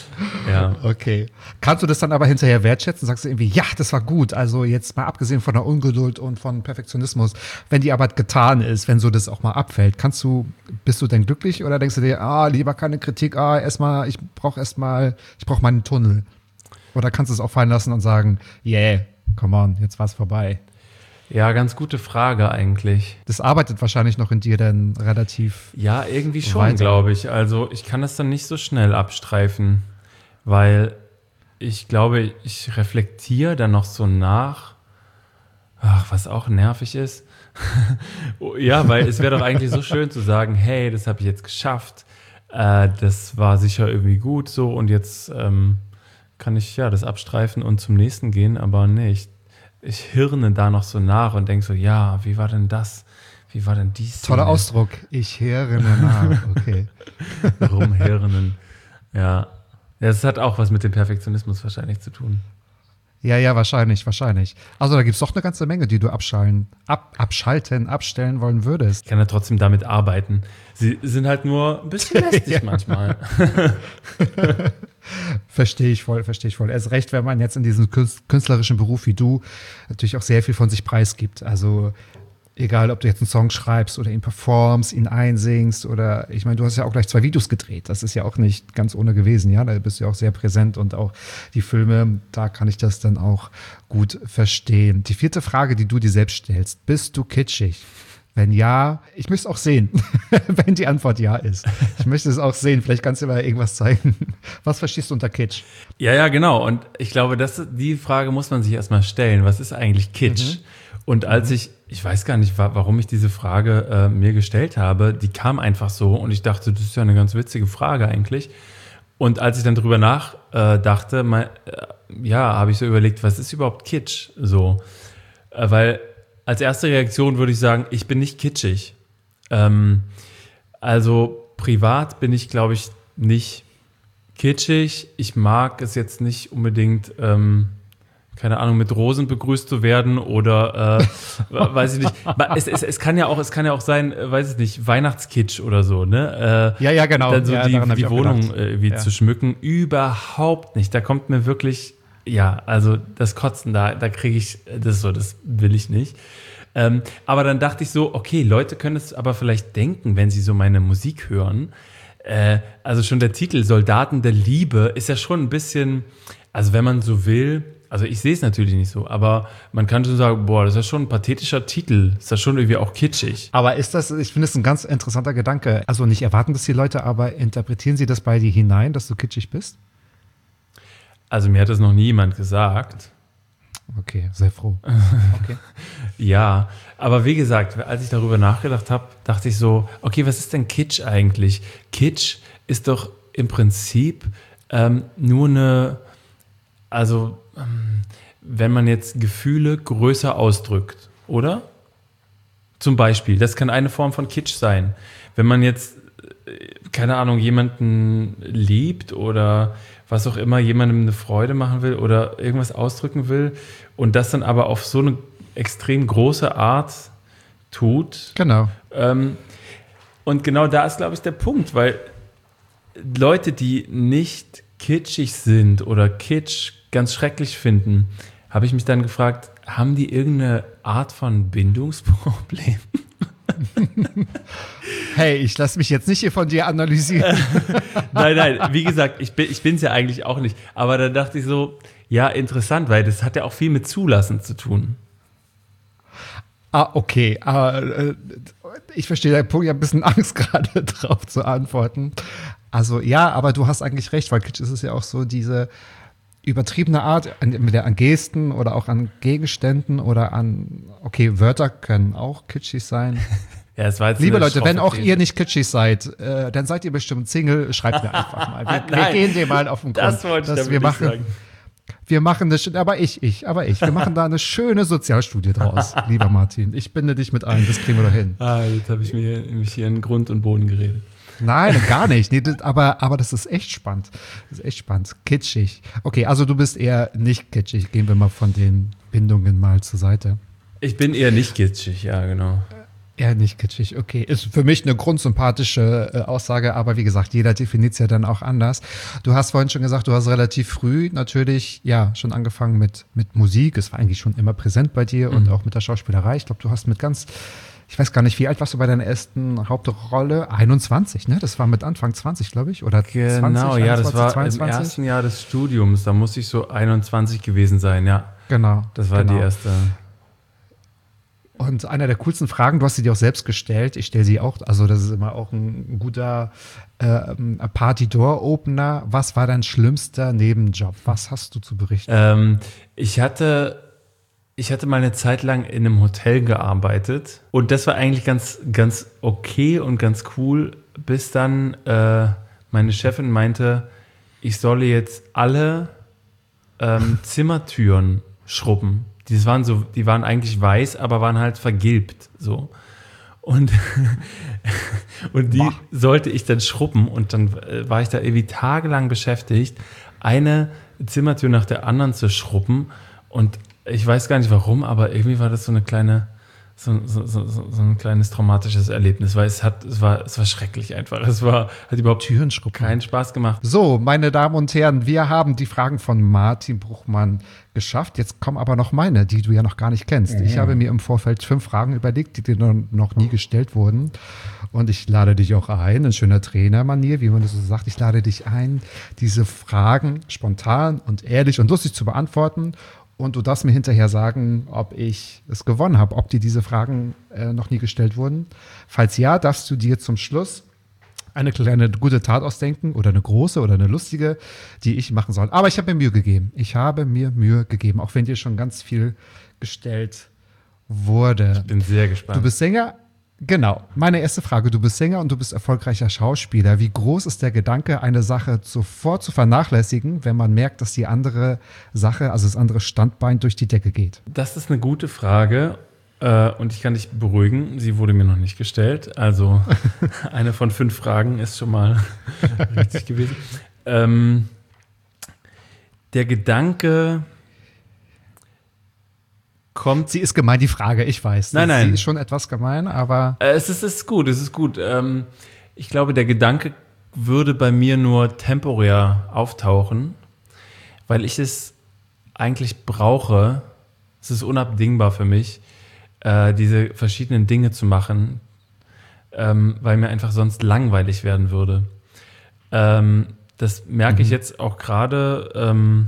Ja. Okay. Kannst du das dann aber hinterher wertschätzen? Sagst du irgendwie, ja, das war gut. Also jetzt mal abgesehen von der Ungeduld und von Perfektionismus, wenn die Arbeit getan ist, wenn so das auch mal abfällt, kannst du, bist du denn glücklich oder denkst du dir, ah, lieber keine Kritik, ah, erstmal, ich brauche erstmal, ich brauche meinen Tunnel? Oder kannst du es auch fallen lassen und sagen, yeah, come on, jetzt war's vorbei? Ja, ganz gute Frage eigentlich. Das arbeitet wahrscheinlich noch in dir dann relativ. Ja, irgendwie schon, weiter. glaube ich. Also ich kann das dann nicht so schnell abstreifen, weil ich glaube, ich reflektiere dann noch so nach, ach, was auch nervig ist. Ja, weil es wäre doch eigentlich so schön zu sagen, hey, das habe ich jetzt geschafft, äh, das war sicher irgendwie gut so und jetzt ähm, kann ich ja das abstreifen und zum nächsten gehen, aber nee, ich Ich hirne da noch so nach und denke so, ja, wie war denn das? Wie war denn dies? Toller Ausdruck. Ich hirne nach. Okay. Rumhirnen. Ja. Ja, das hat auch was mit dem Perfektionismus wahrscheinlich zu tun. Ja, ja, wahrscheinlich, wahrscheinlich. Also da gibt es doch eine ganze Menge, die du abschalten, ab, abschalten, abstellen wollen würdest. Ich kann ja trotzdem damit arbeiten. Sie sind halt nur ein bisschen lästig Ja. manchmal. Verstehe ich voll, verstehe ich voll. Erst recht, wenn man jetzt in diesem künst- künstlerischen Beruf wie du natürlich auch sehr viel von sich preisgibt. Also egal, ob du jetzt einen Song schreibst oder ihn performst, ihn einsingst oder ich meine, du hast ja auch gleich zwei Videos gedreht. Das ist ja auch nicht ganz ohne gewesen, ja. Da bist du ja auch sehr präsent und auch die Filme, da kann ich das dann auch gut verstehen. Die vierte Frage, die du dir selbst stellst, bist du kitschig? Wenn ja, ich möchte es auch sehen, wenn die Antwort ja ist. Ich möchte es auch sehen. Vielleicht kannst du mir irgendwas zeigen. Was verstehst du unter Kitsch? Ja, ja, genau. Und ich glaube, das, die Frage muss man sich erstmal stellen. Was ist eigentlich Kitsch? Mhm. Und als ich, ich weiß gar nicht, warum ich diese Frage äh, mir gestellt habe, die kam einfach so und ich dachte, das ist ja eine ganz witzige Frage eigentlich. Und als ich dann drüber nachdachte, äh, mein, äh, ja, habe ich so überlegt, was ist überhaupt Kitsch? So, äh, weil als erste Reaktion würde ich sagen, ich bin nicht kitschig. Ähm, also privat bin ich, glaube ich, nicht kitschig. Ich mag es jetzt nicht unbedingt, ähm, keine Ahnung, mit Rosen begrüßt zu werden oder äh, weiß ich nicht. Es, es, es kann ja auch, es kann ja auch sein, weiß ich nicht, Weihnachtskitsch oder so, ne? Äh, Ja, ja, genau. Dann so Ja, die, daran hab die ich auch Wohnung gedacht. irgendwie Ja. zu schmücken. Überhaupt nicht. Da kommt mir wirklich, ja, also das Kotzen, da, da kriege ich, das so, das will ich nicht. Ähm, aber dann dachte ich so, okay, Leute können es aber vielleicht denken, wenn sie so meine Musik hören. Äh, also schon der Titel Soldaten der Liebe ist ja schon ein bisschen, also wenn man so will, also ich sehe es natürlich nicht so, aber man kann schon sagen, boah, das ist ja schon ein pathetischer Titel, ist ja schon irgendwie auch kitschig. Aber ist das, ich finde es ein ganz interessanter Gedanke. Also nicht erwarten das die Leute, aber interpretieren sie das bei dir hinein, dass du kitschig bist? Also mir hat das noch nie jemand gesagt. Okay, sehr froh. Okay. Ja, aber wie gesagt, als ich darüber nachgedacht habe, dachte ich so, okay, was ist denn Kitsch eigentlich? Kitsch ist doch im Prinzip ähm, nur eine, also ähm, wenn man jetzt Gefühle größer ausdrückt, oder? Zum Beispiel, das kann eine Form von Kitsch sein. Wenn man jetzt, äh, keine Ahnung, jemanden liebt oder was auch immer, jemandem eine Freude machen will oder irgendwas ausdrücken will und das dann aber auf so eine extrem große Art tut. Genau. Ähm, und genau da ist, glaube ich, der Punkt, weil Leute, die nicht kitschig sind oder Kitsch ganz schrecklich finden, habe ich mich dann gefragt, haben die irgendeine Art von Bindungsproblem? Hey, ich lasse mich jetzt nicht hier von dir analysieren. Nein, nein, wie gesagt, ich bin ich bin's ja eigentlich auch nicht. Aber dann dachte ich so, ja, interessant, weil das hat ja auch viel mit Zulassen zu tun. Ah, okay. Ah, äh, ich verstehe deinen Punkt. Ich habe ein bisschen Angst gerade drauf zu antworten. Also ja, aber du hast eigentlich recht, weil Kitsch ist es ja auch so diese übertriebene Art, entweder an Gesten oder auch an Gegenständen oder an, okay, Wörter können auch kitschig sein. Ja, es war jetzt Liebe eine Leute, wenn schroffe auch These. ihr nicht kitschig seid, äh, dann seid ihr bestimmt Single, schreibt mir einfach mal. Wir, wir Nein, gehen dem mal auf den Grund. das wollte ich dass damit wir nicht machen, sagen. Wir machen das, aber ich, ich, aber ich, wir machen da eine schöne Sozialstudie draus, lieber Martin. Ich binde dich mit ein, das kriegen wir doch hin. Ah, jetzt habe ich mir, mich hier in Grund und Boden geredet. Nein, gar nicht. Nee, das, aber, aber das ist echt spannend. Das ist echt spannend. Kitschig. Okay, also du bist eher nicht kitschig. Gehen wir mal von den Bindungen mal zur Seite. Ich bin eher nicht kitschig, ja, genau. Eher nicht kitschig, okay. Ist für mich eine grundsympathische äh, Aussage, aber wie gesagt, jeder definiert es ja dann auch anders. Du hast vorhin schon gesagt, du hast relativ früh natürlich, ja, schon angefangen mit, mit Musik. Es war eigentlich schon immer präsent bei dir mhm. und auch mit der Schauspielerei. Ich glaube, du hast mit ganz, ich weiß gar nicht, wie alt warst du bei deiner ersten Hauptrolle? einundzwanzig, ne? Das war mit Anfang zwanzig, glaube ich, oder genau, zwanzig, ja, einundzwanzig, das war zweiundzwanzig? Im ersten Jahr des Studiums, da musste ich so einundzwanzig gewesen sein, ja. Genau. Das war genau. die erste. Und einer der coolsten Fragen, du hast sie dir auch selbst gestellt, ich stelle sie auch, also das ist immer auch ein guter äh, Party-Door-Opener. Was war dein schlimmster Nebenjob? Was hast du zu berichten? Ähm, ich hatte, ich hatte mal eine Zeit lang in einem Hotel gearbeitet und das war eigentlich ganz, ganz okay und ganz cool, bis dann äh, meine Chefin meinte, ich solle jetzt alle ähm, Zimmertüren schrubben. Die waren so, die waren eigentlich weiß, aber waren halt vergilbt, so. Und, und die Boah. sollte ich dann schrubben und dann war ich da irgendwie tagelang beschäftigt, eine Zimmertür nach der anderen zu schrubben und ich weiß gar nicht warum, aber irgendwie war das so eine kleine, so, so, so, so ein kleines traumatisches Erlebnis, weil es hat, es war, es war schrecklich einfach. Es war, hat überhaupt Türen schrubben. keinen Spaß gemacht. So, meine Damen und Herren, wir haben die Fragen von Martin Bruchmann geschafft. Jetzt kommen aber noch meine, die du ja noch gar nicht kennst. Mhm. Ich habe mir im Vorfeld fünf Fragen überlegt, die dir noch nie gestellt wurden. Und ich lade dich auch ein, in schöner Trainermanier, wie man das so sagt. Ich lade dich ein, diese Fragen spontan und ehrlich und lustig zu beantworten. Und du darfst mir hinterher sagen, ob ich es gewonnen habe, ob dir diese Fragen äh, noch nie gestellt wurden. Falls ja, darfst du dir zum Schluss eine kleine gute Tat ausdenken oder eine große oder eine lustige, die ich machen soll. Aber ich habe mir Mühe gegeben. Ich habe mir Mühe gegeben, auch wenn dir schon ganz viel gestellt wurde. Ich bin sehr gespannt. Du bist Sänger? Genau. Meine erste Frage. Du bist Sänger und du bist erfolgreicher Schauspieler. Wie groß ist der Gedanke, eine Sache sofort zu vernachlässigen, wenn man merkt, dass die andere Sache, also das andere Standbein, durch die Decke geht? Das ist eine gute Frage. Und ich kann dich beruhigen, sie wurde mir noch nicht gestellt. Also eine von fünf Fragen ist schon mal richtig gewesen. Ähm, der Gedanke kommt... Sie ist gemein, die Frage, ich weiß. Nein, nein. Sie ist schon etwas gemein, aber... Es ist, es ist gut, es ist gut. Ähm, ich glaube, der Gedanke würde bei mir nur temporär auftauchen, weil ich es eigentlich brauche. Es ist unabdingbar für mich, diese verschiedenen Dinge zu machen, ähm, weil mir einfach sonst langweilig werden würde. Ähm, das merke mhm. ich jetzt auch gerade. Ähm,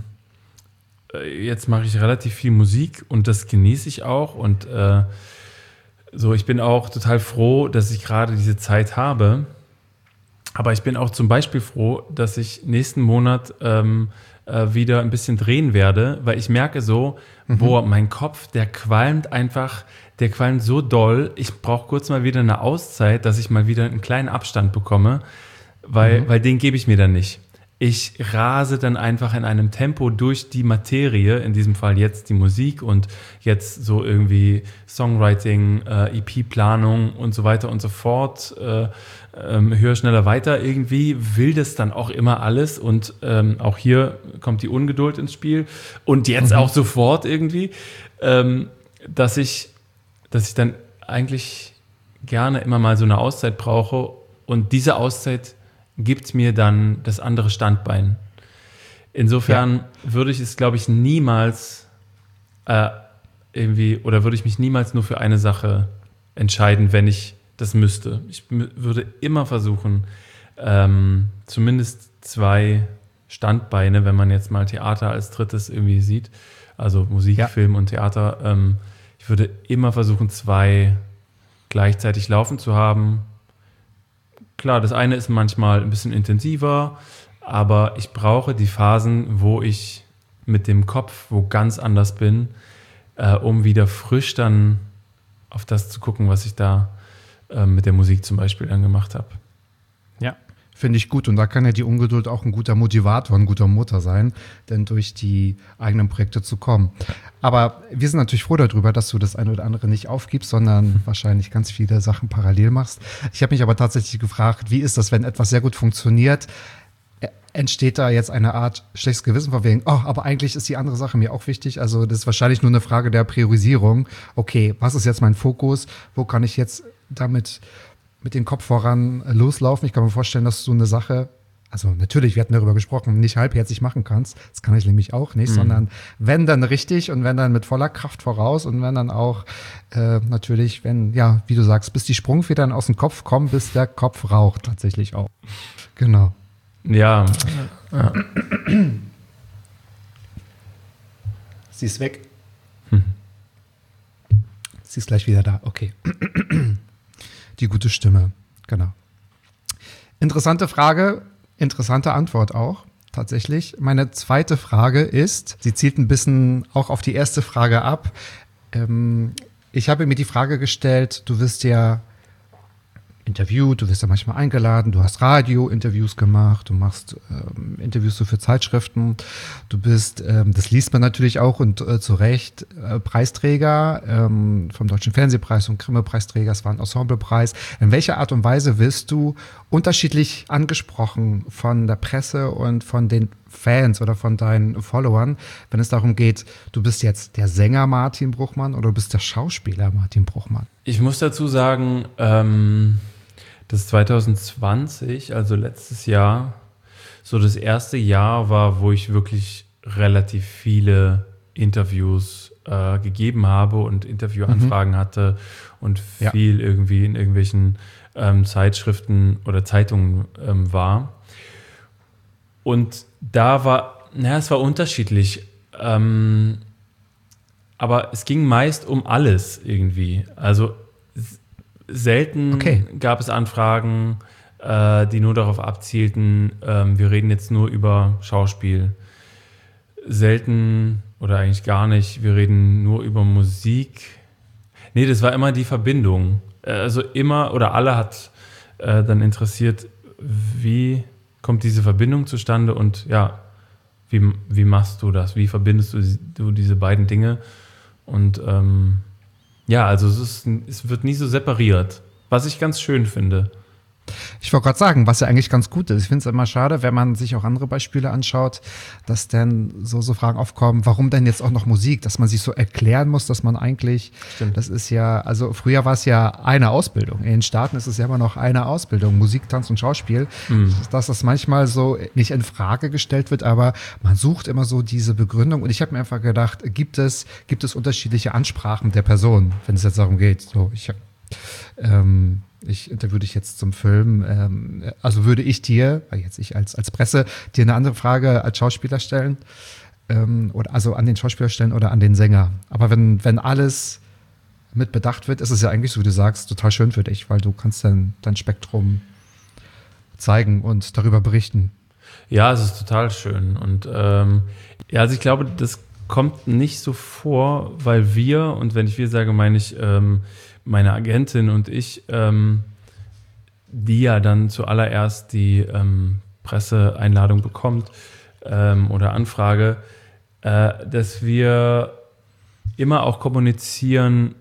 jetzt mache ich relativ viel Musik und das genieße ich auch. Und äh, so, ich bin auch total froh, dass ich gerade diese Zeit habe. Aber ich bin auch zum Beispiel froh, dass ich nächsten Monat ähm, äh, wieder ein bisschen drehen werde, weil ich merke so, mhm. boah, mein Kopf, der qualmt einfach, der qualmt so doll. Ich brauche kurz mal wieder eine Auszeit, dass ich mal wieder einen kleinen Abstand bekomme, weil, mhm. weil den gebe ich mir dann nicht. Ich rase dann einfach in einem Tempo durch die Materie, in diesem Fall jetzt die Musik und jetzt so irgendwie Songwriting, äh, E P-Planung und so weiter und so fort. Äh, ähm, höher, schneller, weiter irgendwie, will das dann auch immer alles und ähm, auch hier kommt die Ungeduld ins Spiel und jetzt mhm. auch sofort irgendwie, ähm, dass ich, dass ich dann eigentlich gerne immer mal so eine Auszeit brauche und diese Auszeit gibt mir dann das andere Standbein. Insofern ja. würde ich es, glaube ich, niemals äh, irgendwie, oder würde ich mich niemals nur für eine Sache entscheiden, wenn ich das müsste. Ich m- würde immer versuchen, ähm, zumindest zwei Standbeine, wenn man jetzt mal Theater als drittes irgendwie sieht, also Musik, ja. Film und Theater, ähm, ich würde immer versuchen, zwei gleichzeitig laufen zu haben. Klar, das eine ist manchmal ein bisschen intensiver, aber ich brauche die Phasen, wo ich mit dem Kopf wo ganz anders bin, äh, um wieder frisch dann auf das zu gucken, was ich da äh, mit der Musik zum Beispiel dann gemacht habe. Ja, finde ich gut. Und da kann ja die Ungeduld auch ein guter Motivator, ein guter Motor sein, denn durch die eigenen Projekte zu kommen. Aber wir sind natürlich froh darüber, dass du das eine oder andere nicht aufgibst, sondern mhm. wahrscheinlich ganz viele Sachen parallel machst. Ich habe mich aber tatsächlich gefragt, wie ist das, wenn etwas sehr gut funktioniert? entsteht da jetzt eine Art schlechtes Gewissen von wegen, oh, aber eigentlich ist die andere Sache mir auch wichtig. Also das ist wahrscheinlich nur eine Frage der Priorisierung. Okay, was ist jetzt mein Fokus? Wo kann ich jetzt damit mit dem Kopf voran loslaufen? Ich kann mir vorstellen, dass so eine Sache, also natürlich, wir hatten darüber gesprochen, nicht halbherzig machen kannst. Das kann ich nämlich auch nicht, mhm. sondern wenn dann richtig und wenn dann mit voller Kraft voraus und wenn dann auch äh, natürlich, wenn, ja, wie du sagst, bis die Sprungfedern aus dem Kopf kommen, bis der Kopf raucht tatsächlich auch. Genau. Ja. ja. Sie ist weg. Hm. Sie ist gleich wieder da. Okay. Die gute Stimme. Genau. Interessante Frage. Interessante Antwort auch, tatsächlich. Meine zweite Frage ist, sie zielt ein bisschen auch auf die erste Frage ab. Ähm, ich habe mir die Frage gestellt, du wirst ja interviewt, du wirst ja manchmal eingeladen, du hast Radio-Interviews gemacht, du machst ähm, Interviews so für Zeitschriften, du bist, ähm, das liest man natürlich auch und äh, zu Recht, äh, Preisträger ähm, vom Deutschen Fernsehpreis und Grimme-Preisträger, es war ein Ensemblepreis. In welcher Art und Weise wirst du unterschiedlich angesprochen von der Presse und von den Fans oder von deinen Followern, wenn es darum geht, du bist jetzt der Sänger Martin Bruchmann oder du bist der Schauspieler Martin Bruchmann? Ich muss dazu sagen, ähm das zwanzig zwanzig, also letztes Jahr, so das erste Jahr war, wo ich wirklich relativ viele Interviews äh, gegeben habe und Interviewanfragen mhm. hatte und viel ja. irgendwie in irgendwelchen ähm, Zeitschriften oder Zeitungen ähm, war. Und da war, naja, es war unterschiedlich, ähm, aber es ging meist um alles irgendwie. Also selten okay. gab es Anfragen, äh, die nur darauf abzielten, ähm, wir reden jetzt nur über Schauspiel. Selten oder eigentlich gar nicht, wir reden nur über Musik. Nee, das war immer die Verbindung. Also immer oder alle hat äh, dann interessiert, wie kommt diese Verbindung zustande und ja, wie, wie machst du das? Wie verbindest du, du diese beiden Dinge? Und ähm, ja, also es, ist, es wird nie so separiert, was ich ganz schön finde. Ich wollte gerade sagen, was ja eigentlich ganz gut ist. Ich finde es immer schade, wenn man sich auch andere Beispiele anschaut, dass dann so, so Fragen aufkommen, warum denn jetzt auch noch Musik? Dass man sich so erklären muss, dass man eigentlich, Stimmt. das ist ja, also früher war es ja eine Ausbildung. In den Staaten ist es ja immer noch eine Ausbildung, Musik, Tanz und Schauspiel. Mhm. Dass das manchmal so nicht in Frage gestellt wird, aber man sucht immer so diese Begründung. Und ich habe mir einfach gedacht, gibt es, gibt es unterschiedliche Ansprachen der Person, wenn es jetzt darum geht. So, ich habe ähm, Ich interviewe dich jetzt zum Film. Ähm, also würde ich dir, jetzt ich als, als Presse, dir eine andere Frage als Schauspieler stellen, ähm, oder also an den Schauspieler stellen oder an den Sänger. Aber wenn, wenn alles mit bedacht wird, ist es ja eigentlich, so wie du sagst, total schön für dich, weil du kannst dann dein Spektrum zeigen und darüber berichten. Ja, es ist total schön. Und ähm, ja, also ich glaube, das kommt nicht so vor, weil wir, und wenn ich wir sage, meine ich ähm, meine Agentin und ich, ähm, die ja dann zuallererst die ähm, Presseeinladung bekommt ähm, oder Anfrage, äh, dass wir immer auch kommunizieren,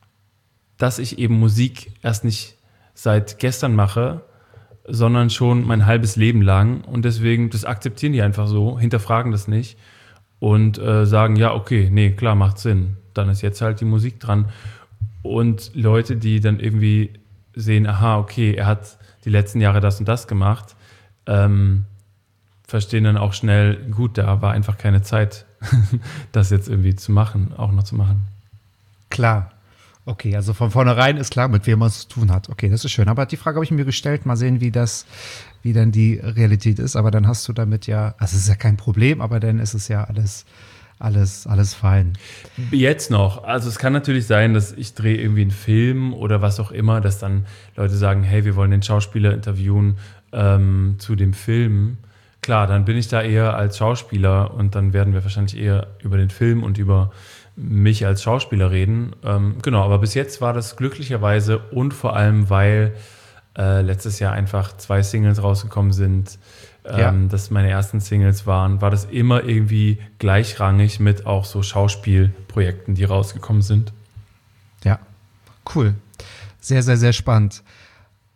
dass ich eben Musik erst nicht seit gestern mache, sondern schon mein halbes Leben lang. Und deswegen, das akzeptieren die einfach so, hinterfragen das nicht und äh, sagen, ja, okay, nee, klar, macht Sinn. Dann ist jetzt halt die Musik dran. Und Leute, die dann irgendwie sehen, aha, okay, er hat die letzten Jahre das und das gemacht, ähm, verstehen dann auch schnell, gut, da war einfach keine Zeit, das jetzt irgendwie zu machen, auch noch zu machen. Klar. Okay, also von vornherein ist klar, mit wem man es zu tun hat. Okay, das ist schön. Aber die Frage habe ich mir gestellt, mal sehen, wie das, wie dann die Realität ist. Aber dann hast du damit ja, also es ist ja kein Problem, aber dann ist es ja alles Alles, alles fein. Jetzt noch. Also es kann natürlich sein, dass ich drehe irgendwie einen Film oder was auch immer, dass dann Leute sagen, hey, wir wollen den Schauspieler interviewen ähm, zu dem Film. Klar, dann bin ich da eher als Schauspieler und dann werden wir wahrscheinlich eher über den Film und über mich als Schauspieler reden. Ähm, genau, aber bis jetzt war das glücklicherweise und vor allem, weil äh, letztes Jahr einfach zwei Singles rausgekommen sind, Ja. Ähm, dass meine ersten Singles waren, war das immer irgendwie gleichrangig mit auch so Schauspielprojekten, die rausgekommen sind. Ja, cool. Sehr, sehr, sehr spannend.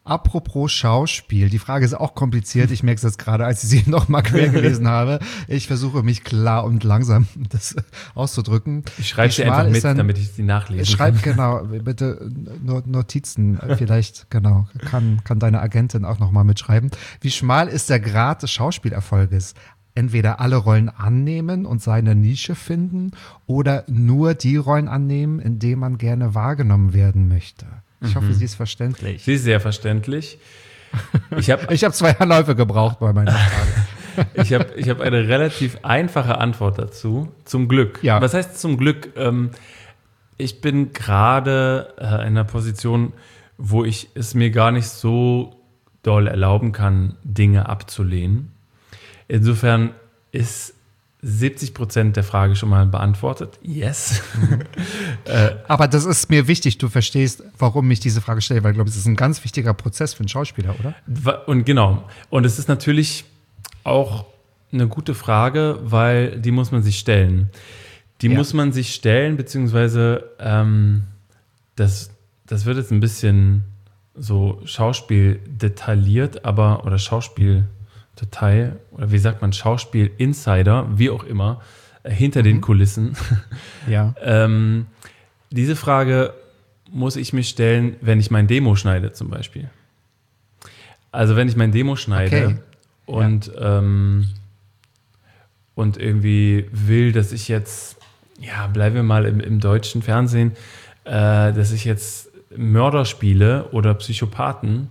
Apropos Schauspiel, die Frage ist auch kompliziert. Ich merke es jetzt gerade, als ich sie noch mal quer gelesen habe. Ich versuche mich klar und langsam das auszudrücken. Ich schreibe sie einfach mit, dann, damit ich sie nachlesen schreib, kann. Schreib, genau, bitte Notizen. Vielleicht, genau, kann, kann deine Agentin auch noch mal mitschreiben. Wie schmal ist der Grad des Schauspielerfolges? Entweder alle Rollen annehmen und seine Nische finden oder nur die Rollen annehmen, in denen man gerne wahrgenommen werden möchte. Ich hoffe, sie ist verständlich. Sie ist sehr verständlich. Ich habe ich hab zwei Anläufe gebraucht bei meiner Frage. ich habe ich hab eine relativ einfache Antwort dazu. Zum Glück. Ja. Was heißt zum Glück? Ähm, ich bin gerade äh, in einer Position, wo ich es mir gar nicht so doll erlauben kann, Dinge abzulehnen. Insofern ist siebzig Prozent der Frage schon mal beantwortet. Yes. Mhm. äh, Aber das ist mir wichtig, du verstehst, warum ich diese Frage stelle, weil ich glaube, es ist ein ganz wichtiger Prozess für einen Schauspieler, oder? Und genau. Und es ist natürlich auch eine gute Frage, weil die muss man sich stellen. Die ja. muss man sich stellen, beziehungsweise ähm, das, das wird jetzt ein bisschen so Schauspiel detailliert, aber oder Schauspiel Detail, oder wie sagt man, Schauspiel-Insider, wie auch immer, äh, hinter mhm. den Kulissen. Ja. ähm, diese Frage muss ich mir stellen, wenn ich mein Demo schneide zum Beispiel. Also wenn ich mein Demo schneide okay. und, ja. ähm, und irgendwie will, dass ich jetzt, ja, bleiben wir mal im, im deutschen Fernsehen, äh, dass ich jetzt Mörder spiele oder Psychopathen,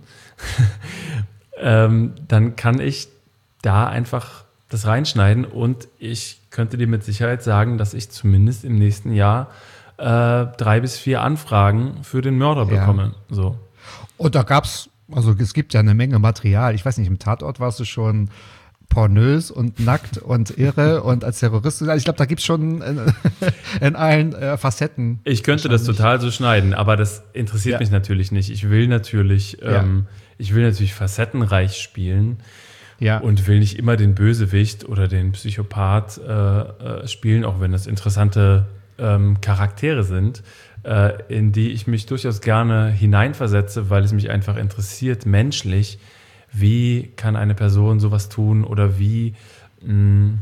ähm, dann kann ich da einfach das reinschneiden und ich könnte dir mit Sicherheit sagen, dass ich zumindest im nächsten Jahr äh, drei bis vier Anfragen für den Mörder ja. bekomme. So. Und da gab's, also es gibt ja eine Menge Material. Ich weiß nicht, im Tatort warst du schon pornös und nackt und irre und als Terrorist. Ich glaube, da gibt es schon in, in allen äh, Facetten. Ich könnte das total so schneiden, aber das interessiert ja. mich natürlich nicht. Ich will natürlich, ja. ähm, ich will natürlich facettenreich spielen. Ja. Und will nicht immer den Bösewicht oder den Psychopath äh, äh, spielen, auch wenn das interessante ähm, Charaktere sind, äh, in die ich mich durchaus gerne hineinversetze, weil es mich einfach interessiert, menschlich, wie kann eine Person sowas tun oder wie, mh,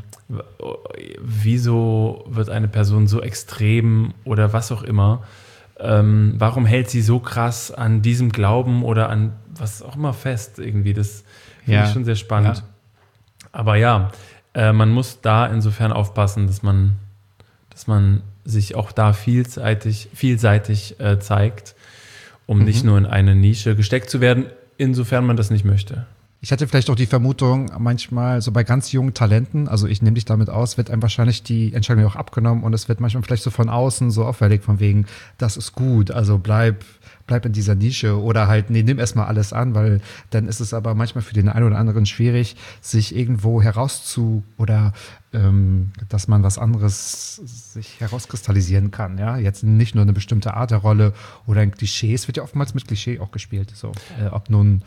wieso wird eine Person so extrem oder was auch immer. Ähm, warum hält sie so krass an diesem Glauben oder an was auch immer fest irgendwie, das finde ja. ich schon sehr spannend. Ja. Aber ja, äh, man muss da insofern aufpassen, dass man, dass man sich auch da vielseitig, vielseitig äh, zeigt, um mhm. nicht nur in eine Nische gesteckt zu werden, insofern man das nicht möchte. Ich hatte vielleicht auch die Vermutung, manchmal so bei ganz jungen Talenten, also ich nehme dich damit aus, wird einem wahrscheinlich die Entscheidung auch abgenommen und es wird manchmal vielleicht so von außen so auffällig, von wegen, das ist gut, also bleib, bleib in dieser Nische oder halt, nee, nimm erstmal alles an, weil dann ist es aber manchmal für den einen oder anderen schwierig, sich irgendwo herauszu oder ähm, dass man was anderes sich herauskristallisieren kann, ja, jetzt nicht nur eine bestimmte Art der Rolle oder ein Klischee, es wird ja oftmals mit Klischee auch gespielt, so, äh, ob nun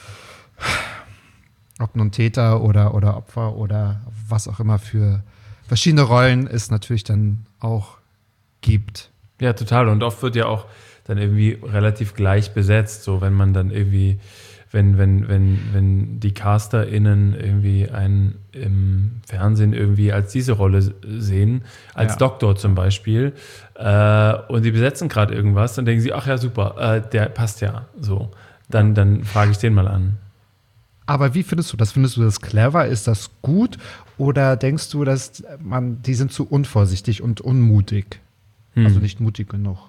Ob nun Täter oder, oder Opfer oder was auch immer für verschiedene Rollen es natürlich dann auch gibt. Ja, total. Und oft wird ja auch dann irgendwie relativ gleich besetzt. So, wenn man dann irgendwie, wenn, wenn, wenn, wenn die CasterInnen irgendwie einen im Fernsehen irgendwie als diese Rolle sehen, als ja. Doktor zum Beispiel, äh, und die besetzen gerade irgendwas, dann denken sie, ach ja, super, äh, der passt ja. So, dann, dann frage ich den mal an. Aber wie findest du das? Findest du das clever? Ist das gut? Oder denkst du, dass man, die sind zu unvorsichtig und unmutig? Hm. Also nicht mutig genug?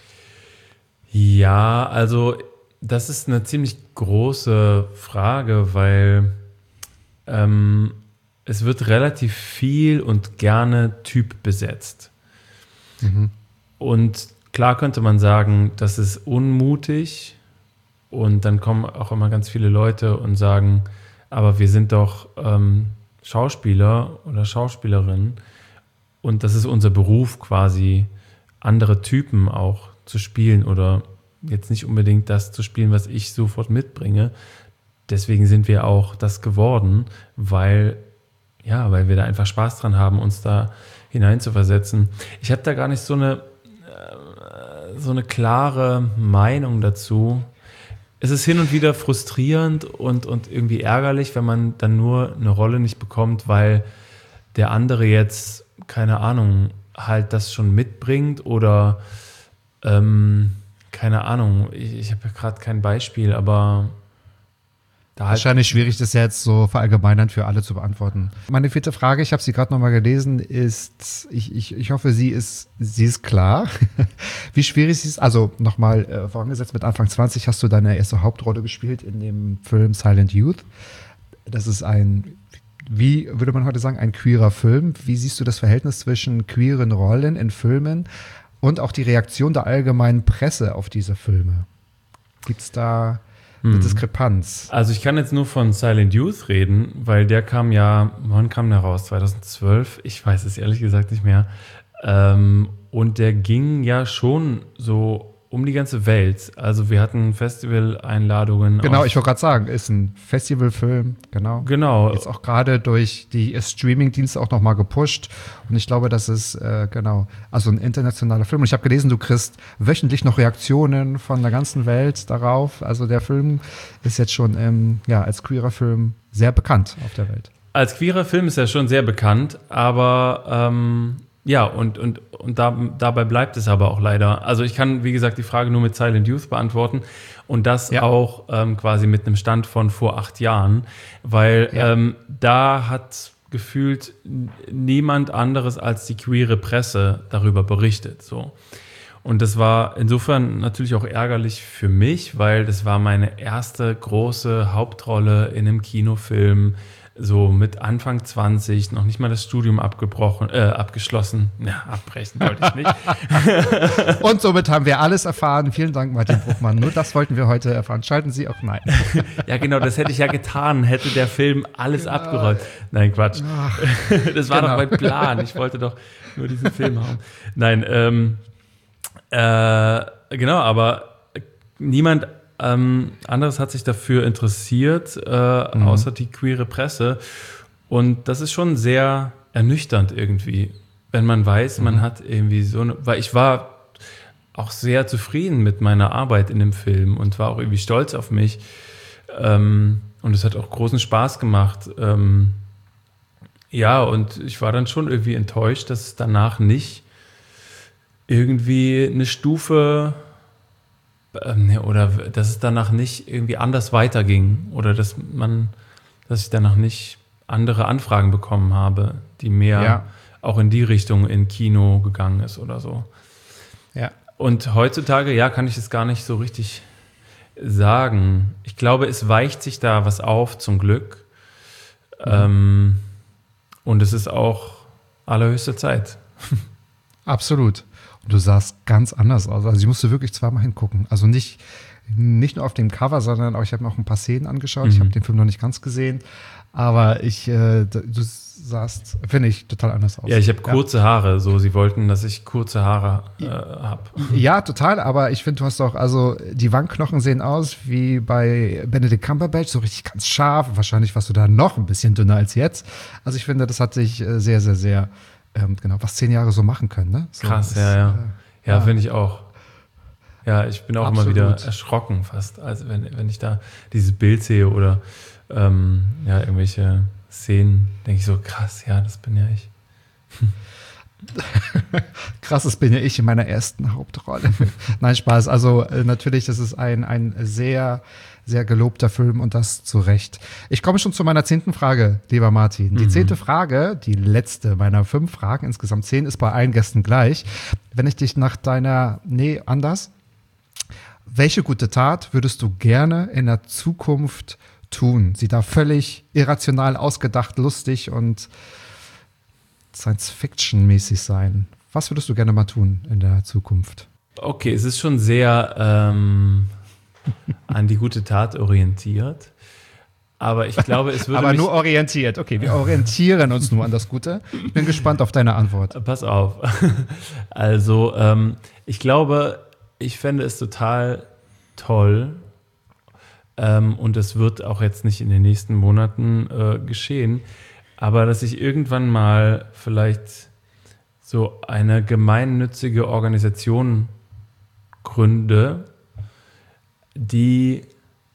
Ja, also das ist eine ziemlich große Frage, weil ähm, es wird relativ viel und gerne Typ besetzt. Mhm. Und klar könnte man sagen, das ist unmutig. Und dann kommen auch immer ganz viele Leute und sagen, aber wir sind doch ähm, Schauspieler oder Schauspielerinnen und das ist unser Beruf quasi, andere Typen auch zu spielen oder jetzt nicht unbedingt das zu spielen, was ich sofort mitbringe. Deswegen sind wir auch das geworden, weil, ja, weil wir da einfach Spaß dran haben, uns da hineinzuversetzen. Ich habe da gar nicht so eine, äh, so eine klare Meinung dazu. es ist hin und wieder frustrierend und, und irgendwie ärgerlich, wenn man dann nur eine Rolle nicht bekommt, weil der andere jetzt, keine Ahnung, halt das schon mitbringt oder ähm, keine Ahnung, ich, ich habe ja gerade kein Beispiel, aber da halt Wahrscheinlich schwierig, das jetzt so verallgemeinern für alle zu beantworten. Meine vierte Frage, ich habe sie gerade nochmal gelesen, ist, ich, ich, ich hoffe, sie ist, sie ist klar. Wie schwierig sie ist, also nochmal äh, vorangesetzt, mit Anfang zwanzig hast du deine erste Hauptrolle gespielt in dem Film Silent Youth. Das ist ein, wie würde man heute sagen, ein queerer Film. Wie siehst du das Verhältnis zwischen queeren Rollen in Filmen und auch die Reaktion der allgemeinen Presse auf diese Filme? Gibt es da eine Diskrepanz? Also ich kann jetzt nur von Silent Youth reden, weil der kam ja, wann kam der raus? zweitausendzwölf? Ich weiß es ehrlich gesagt nicht mehr. Ähm, und der ging ja schon so um die ganze Welt. Also wir hatten Festival-Einladungen. Genau, aus- ich wollte gerade sagen, ist ein Festivalfilm, genau. Genau. Jetzt auch gerade durch die Streaming-Dienste auch nochmal gepusht. Und ich glaube, das ist, äh, genau, also ein internationaler Film. Und ich habe gelesen, du kriegst wöchentlich noch Reaktionen von der ganzen Welt darauf. Also der Film ist jetzt schon ähm, ja, als queerer Film sehr bekannt auf der Welt. Als queerer Film ist er schon sehr bekannt, aber ähm, ja, und, und, und da, dabei bleibt es aber auch leider. Also ich kann, wie gesagt, die Frage nur mit Silent Youth beantworten und das Ja. auch ähm, quasi mit einem Stand von vor acht Jahren, weil Ja. ähm, da hat gefühlt n- niemand anderes als die queere Presse darüber berichtet. So. Und das war insofern natürlich auch ärgerlich für mich, weil das war meine erste große Hauptrolle in einem Kinofilm, so mit Anfang zwanzig, noch nicht mal das Studium abgebrochen, äh, abgeschlossen. Ja, abbrechen wollte ich nicht. Und somit haben wir alles erfahren. Vielen Dank, Martin Bruckmann. Nur das wollten wir heute erfahren. Schalten Sie auch nein. Ja, genau, das hätte ich ja getan, hätte der Film alles abgeräumt. Nein, Quatsch. Das war genau. doch mein Plan. Ich wollte doch nur diesen Film haben. Nein, ähm, äh, genau, aber niemand ähm, anderes hat sich dafür interessiert, äh, Mhm. außer die queere Presse. Und das ist schon sehr ernüchternd irgendwie, wenn man weiß, Mhm. man hat irgendwie so eine, weil ich war auch sehr zufrieden mit meiner Arbeit in dem Film und war auch irgendwie stolz auf mich. Ähm, und es hat auch großen Spaß gemacht. Ähm, ja, und ich war dann schon irgendwie enttäuscht, dass es danach nicht irgendwie eine Stufe ähm, ne, oder dass es danach nicht irgendwie anders weiterging oder dass man, dass ich danach nicht andere Anfragen bekommen habe, die mehr Ja. auch in die Richtung in Kino gegangen ist oder so. Ja. Und heutzutage, ja, kann ich es gar nicht so richtig sagen. Ich glaube, es weicht sich da was auf, zum Glück. Ähm, und es ist auch allerhöchste Zeit. Absolut. Und du sahst ganz anders aus. Also ich musste wirklich zweimal hingucken. Also nicht, nicht nur auf dem Cover, sondern auch, ich habe mir auch ein paar Szenen angeschaut. Ich habe den Film noch nicht ganz gesehen. Aber ich, äh, du sahst, finde ich, total anders aus. Ja, ich habe kurze Haare. So, sie wollten, dass ich kurze Haare äh, habe. Ja, total, aber ich finde, du hast auch, also die Wangenknochen sehen aus wie bei Benedict Cumberbatch, so richtig ganz scharf. Wahrscheinlich warst du da noch ein bisschen dünner als jetzt. Also ich finde, das hat sich äh, sehr, sehr, sehr, ähm, genau, was zehn Jahre so machen können, ne? So, Krass, ist, ja, ja. äh, Ja, ja. finde ich auch. Ja, ich bin auch Absolut. immer wieder erschrocken fast, also wenn, wenn ich da dieses Bild sehe oder ähm, ja, irgendwelche Szenen, denke ich so, krass, ja, das bin ja ich. Krass, das bin ja ich in meiner ersten Hauptrolle. Nein, Spaß. Also äh, natürlich, das ist ein, ein sehr, sehr gelobter Film und das zu Recht. Ich komme schon zu meiner zehnten Frage, lieber Martin. Die zehnte Frage, die letzte meiner fünf Fragen, insgesamt zehn, ist bei allen Gästen gleich. Wenn ich dich nach deiner, nee, anders. Welche gute Tat würdest du gerne in der Zukunft tun? Sie darf völlig irrational, ausgedacht, lustig und Science-Fiction-mäßig sein. Was würdest du gerne mal tun in der Zukunft? Okay, es ist schon sehr ähm, an die gute Tat orientiert, aber ich glaube, es würde Aber mich... nur orientiert. Okay, wir orientieren uns nur an das Gute. Ich bin gespannt auf deine Antwort. Pass auf. Also, ähm, ich glaube, ich fände es total toll, ähm, und es wird auch jetzt nicht in den nächsten Monaten äh, geschehen, aber dass ich irgendwann mal vielleicht so eine gemeinnützige Organisation gründe, die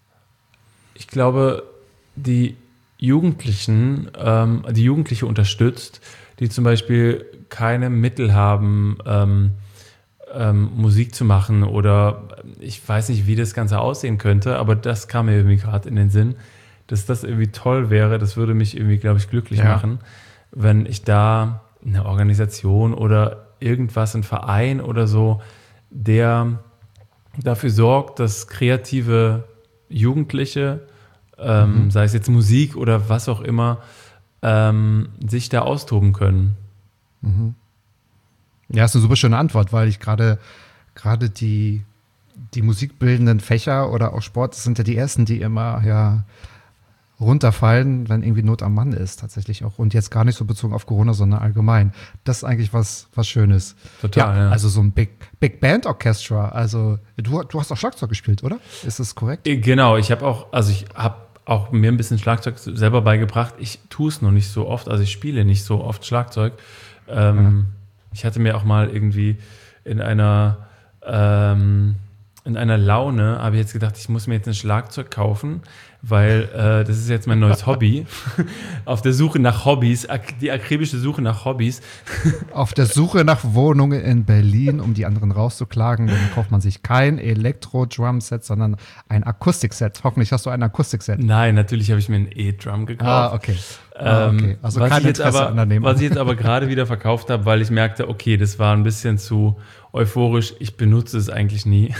ich glaube, die Jugendlichen, ähm, die Jugendliche unterstützt, die zum Beispiel keine Mittel haben, ähm, ähm, Musik zu machen oder ich weiß nicht, wie das Ganze aussehen könnte, aber das kam mir irgendwie gerade in den Sinn, dass das irgendwie toll wäre. Das würde mich irgendwie, glaube ich, glücklich Ja. machen, wenn ich da eine Organisation oder irgendwas, ein Verein oder so, der dafür sorgt, dass kreative Jugendliche, ähm, Mhm. sei es jetzt Musik oder was auch immer, ähm, sich da austoben können. Ja, ist eine super schöne Antwort, weil ich gerade gerade die, die musikbildenden Fächer oder auch Sport, das sind ja die ersten, die immer ja runterfallen, wenn irgendwie Not am Mann ist, tatsächlich auch. Und jetzt gar nicht so bezogen auf Corona, sondern allgemein. Das ist eigentlich was, was Schönes. Total, ja. Also so ein Big, Big Band Orchestra. Also du, du hast auch Schlagzeug gespielt, oder? Ist das korrekt? Äh, Genau, ich habe auch, also ich habe auch mir ein bisschen Schlagzeug selber beigebracht. Ich tue es noch nicht so oft, also ich spiele nicht so oft Schlagzeug. Ähm, Ich hatte mir auch mal irgendwie in einer ähm, in einer Laune, habe ich jetzt gedacht, ich muss mir jetzt ein Schlagzeug kaufen, weil äh, das ist jetzt mein neues Hobby. Auf der Suche nach Hobbys, ak- die akribische Suche nach Hobbys. Auf der Suche nach Wohnungen in Berlin, um die anderen rauszuklagen, dann kauft man sich kein Elektro-Drum-Set, sondern ein Akustikset. Hoffentlich hast du ein Akustikset. Nein, natürlich habe ich mir ein E-Drum gekauft. Ah, okay. Ah, okay. Ähm, Also was kein ich jetzt Interesse aber, an der Nebenung. Was ich jetzt aber gerade wieder verkauft habe, weil ich merkte, okay, das war ein bisschen zu euphorisch. Ich benutze es eigentlich nie.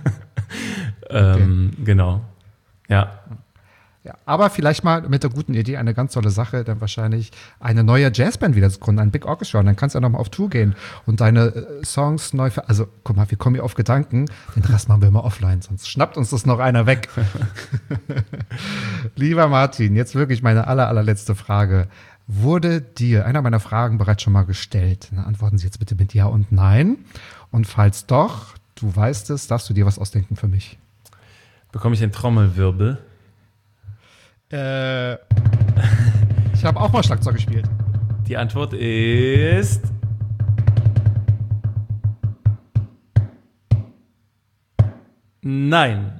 ähm, Genau. Ja. Ja, aber vielleicht mal mit der guten Idee eine ganz tolle Sache, dann wahrscheinlich eine neue Jazzband wieder zu gründen, ein Big Orchestra. Und dann kannst du ja nochmal auf Tour gehen und deine äh, Songs neu ver Also, guck mal, wir kommen hier auf Gedanken. Den Rest machen wir mal offline, sonst schnappt uns das noch einer weg. Lieber Martin, jetzt wirklich meine aller, allerletzte Frage. Wurde dir einer meiner Fragen bereits schon mal gestellt? Na, antworten Sie jetzt bitte mit Ja und Nein. Und falls doch, du weißt es, darfst du dir was ausdenken für mich. Bekomme ich einen Trommelwirbel? Äh, ich habe auch mal Schlagzeug gespielt. Die Antwort ist nein.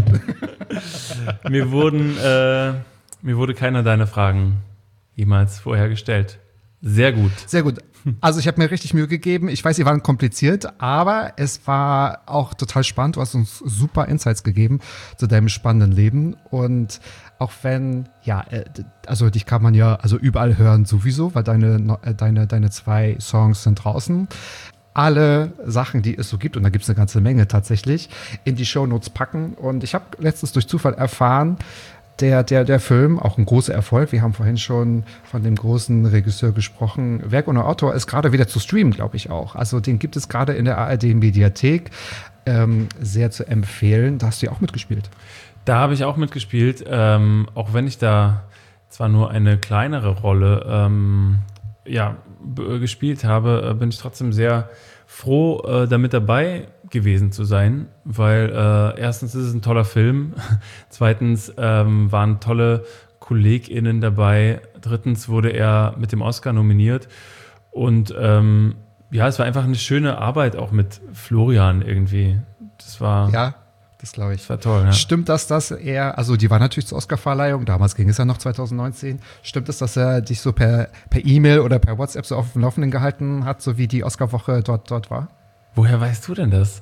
mir wurden äh, mir wurde keiner deiner Fragen jemals vorher gestellt. Sehr gut. Sehr gut. Also ich habe mir richtig Mühe gegeben. Ich weiß, sie waren kompliziert, aber es war auch total spannend. Du hast uns super Insights gegeben zu deinem spannenden Leben. Und auch wenn, ja, äh, also dich kann man ja also überall hören sowieso, weil deine, äh, deine, deine zwei Songs sind draußen. Alle Sachen, die es so gibt, und da gibt es eine ganze Menge tatsächlich, in die Shownotes packen. Und ich habe letztens durch Zufall erfahren, Der, der, der Film, auch ein großer Erfolg, wir haben vorhin schon von dem großen Regisseur gesprochen, Werk ohne Autor ist gerade wieder zu streamen, glaube ich auch. Also den gibt es gerade in der A R D-Mediathek, ähm, sehr zu empfehlen. Da hast du ja auch mitgespielt. Da habe ich auch mitgespielt, ähm, auch wenn ich da zwar nur eine kleinere Rolle ähm, ja, b- gespielt habe, äh, bin ich trotzdem sehr froh, äh, damit dabei gewesen zu sein, weil äh, erstens ist es ein toller Film, zweitens ähm, waren tolle KollegInnen dabei, drittens wurde er mit dem Oscar nominiert und ähm, ja, es war einfach eine schöne Arbeit auch mit Florian irgendwie. Das war, Ja, das glaube ich. das war toll. Ja. Stimmt das, dass er, also die war natürlich zur Oscarverleihung, damals ging es ja noch zwanzig neunzehn, stimmt es, dass er dich so per per E-Mail oder per WhatsApp so auf dem Laufenden gehalten hat, so wie die Oscarwoche dort, dort war? Woher weißt du denn das?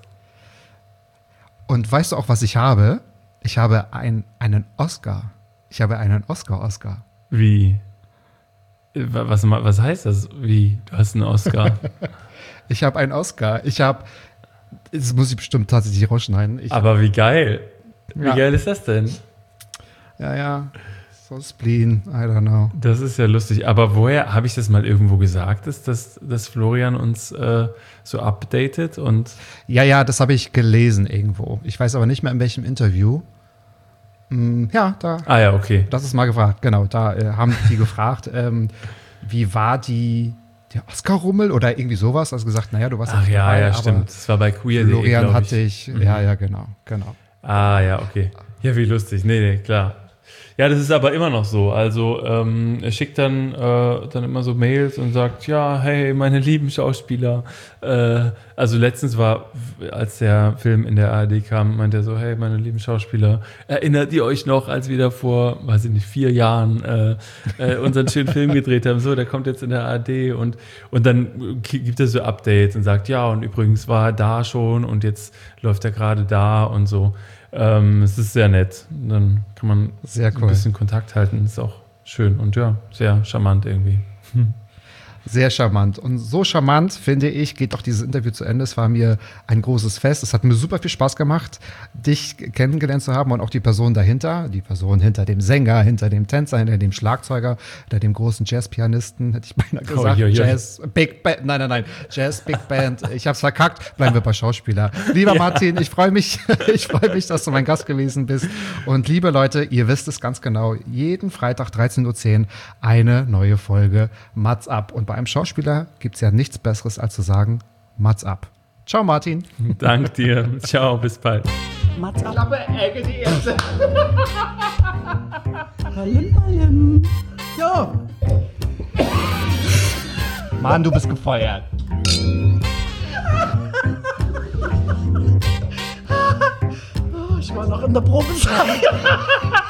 Und weißt du auch, was ich habe? Ich habe ein, einen Oscar. Ich habe einen Oscar-Oscar. Wie? Was, was heißt das? Wie? Du hast einen Oscar. Ich habe einen Oscar. Ich habe, das muss ich bestimmt tatsächlich rausschneiden. Ich, Aber wie geil. Wie Ja. geil ist das denn? ja, ja, so Spleen, I don't know. Das ist ja lustig. Aber woher habe ich das mal irgendwo gesagt, dass, dass, dass Florian uns äh, so updatet? Und Ja, ja, das habe ich gelesen irgendwo. Ich weiß aber nicht mehr in welchem Interview. Hm, ja, da, ah ja, okay. das ist mal gefragt. Genau, da äh, haben die gefragt, ähm, wie war die, der Oscar-Rummel oder irgendwie sowas. Also gesagt, naja, du warst Ach nicht ja, dabei, ja, aber stimmt. Das war bei Queer. Florian hatte ich, Mhm. ja, ja, genau, genau. Ah ja, okay. Ja, wie lustig. Nee, nee, klar. Ja, das ist aber immer noch so. Also ähm, er schickt dann, äh, dann immer so Mails und sagt, ja, hey, meine lieben Schauspieler. Äh, also letztens war, als der Film in der A R D kam, meinte er so, hey, meine lieben Schauspieler, erinnert ihr euch noch, als wir da vor, weiß ich nicht, vier Jahren äh, äh, unseren schönen Film gedreht haben? So, der kommt jetzt in der A R D und, und dann gibt er so Updates und sagt, ja, und übrigens war er da schon und jetzt läuft er gerade da und so. Ähm, es ist sehr nett. Dann kann man sehr cool. ein bisschen Kontakt halten. Ist auch schön und ja, sehr charmant irgendwie. Hm. Sehr charmant. Und so charmant, finde ich, geht auch dieses Interview zu Ende. Es war mir ein großes Fest. Es hat mir super viel Spaß gemacht, dich kennengelernt zu haben und auch die Person dahinter, die Person hinter dem Sänger, hinter dem Tänzer, hinter dem Schlagzeuger, hinter dem großen Jazzpianisten, hätte ich beinahe gesagt. Oh, ja, ja. Jazz, Big Band, nein, nein, nein, Jazz, Big Band. Ich hab's verkackt. Bleiben wir bei Schauspieler. Lieber ja. Martin, ich freue mich, ich freue mich, dass du mein Gast gewesen bist. Und liebe Leute, ihr wisst es ganz genau, jeden Freitag dreizehn Uhr zehn eine neue Folge Mats ab. Und bei einem Schauspieler gibt es ja nichts Besseres, als zu sagen, Mats ab. Ciao, Martin. Dank dir. Ciao, bis bald. Mats ab. Klappe, Ecke, die erste. Ballen, ballen. Ja. Mann, du bist gefeuert. Oh, ich war noch in der Probezeit.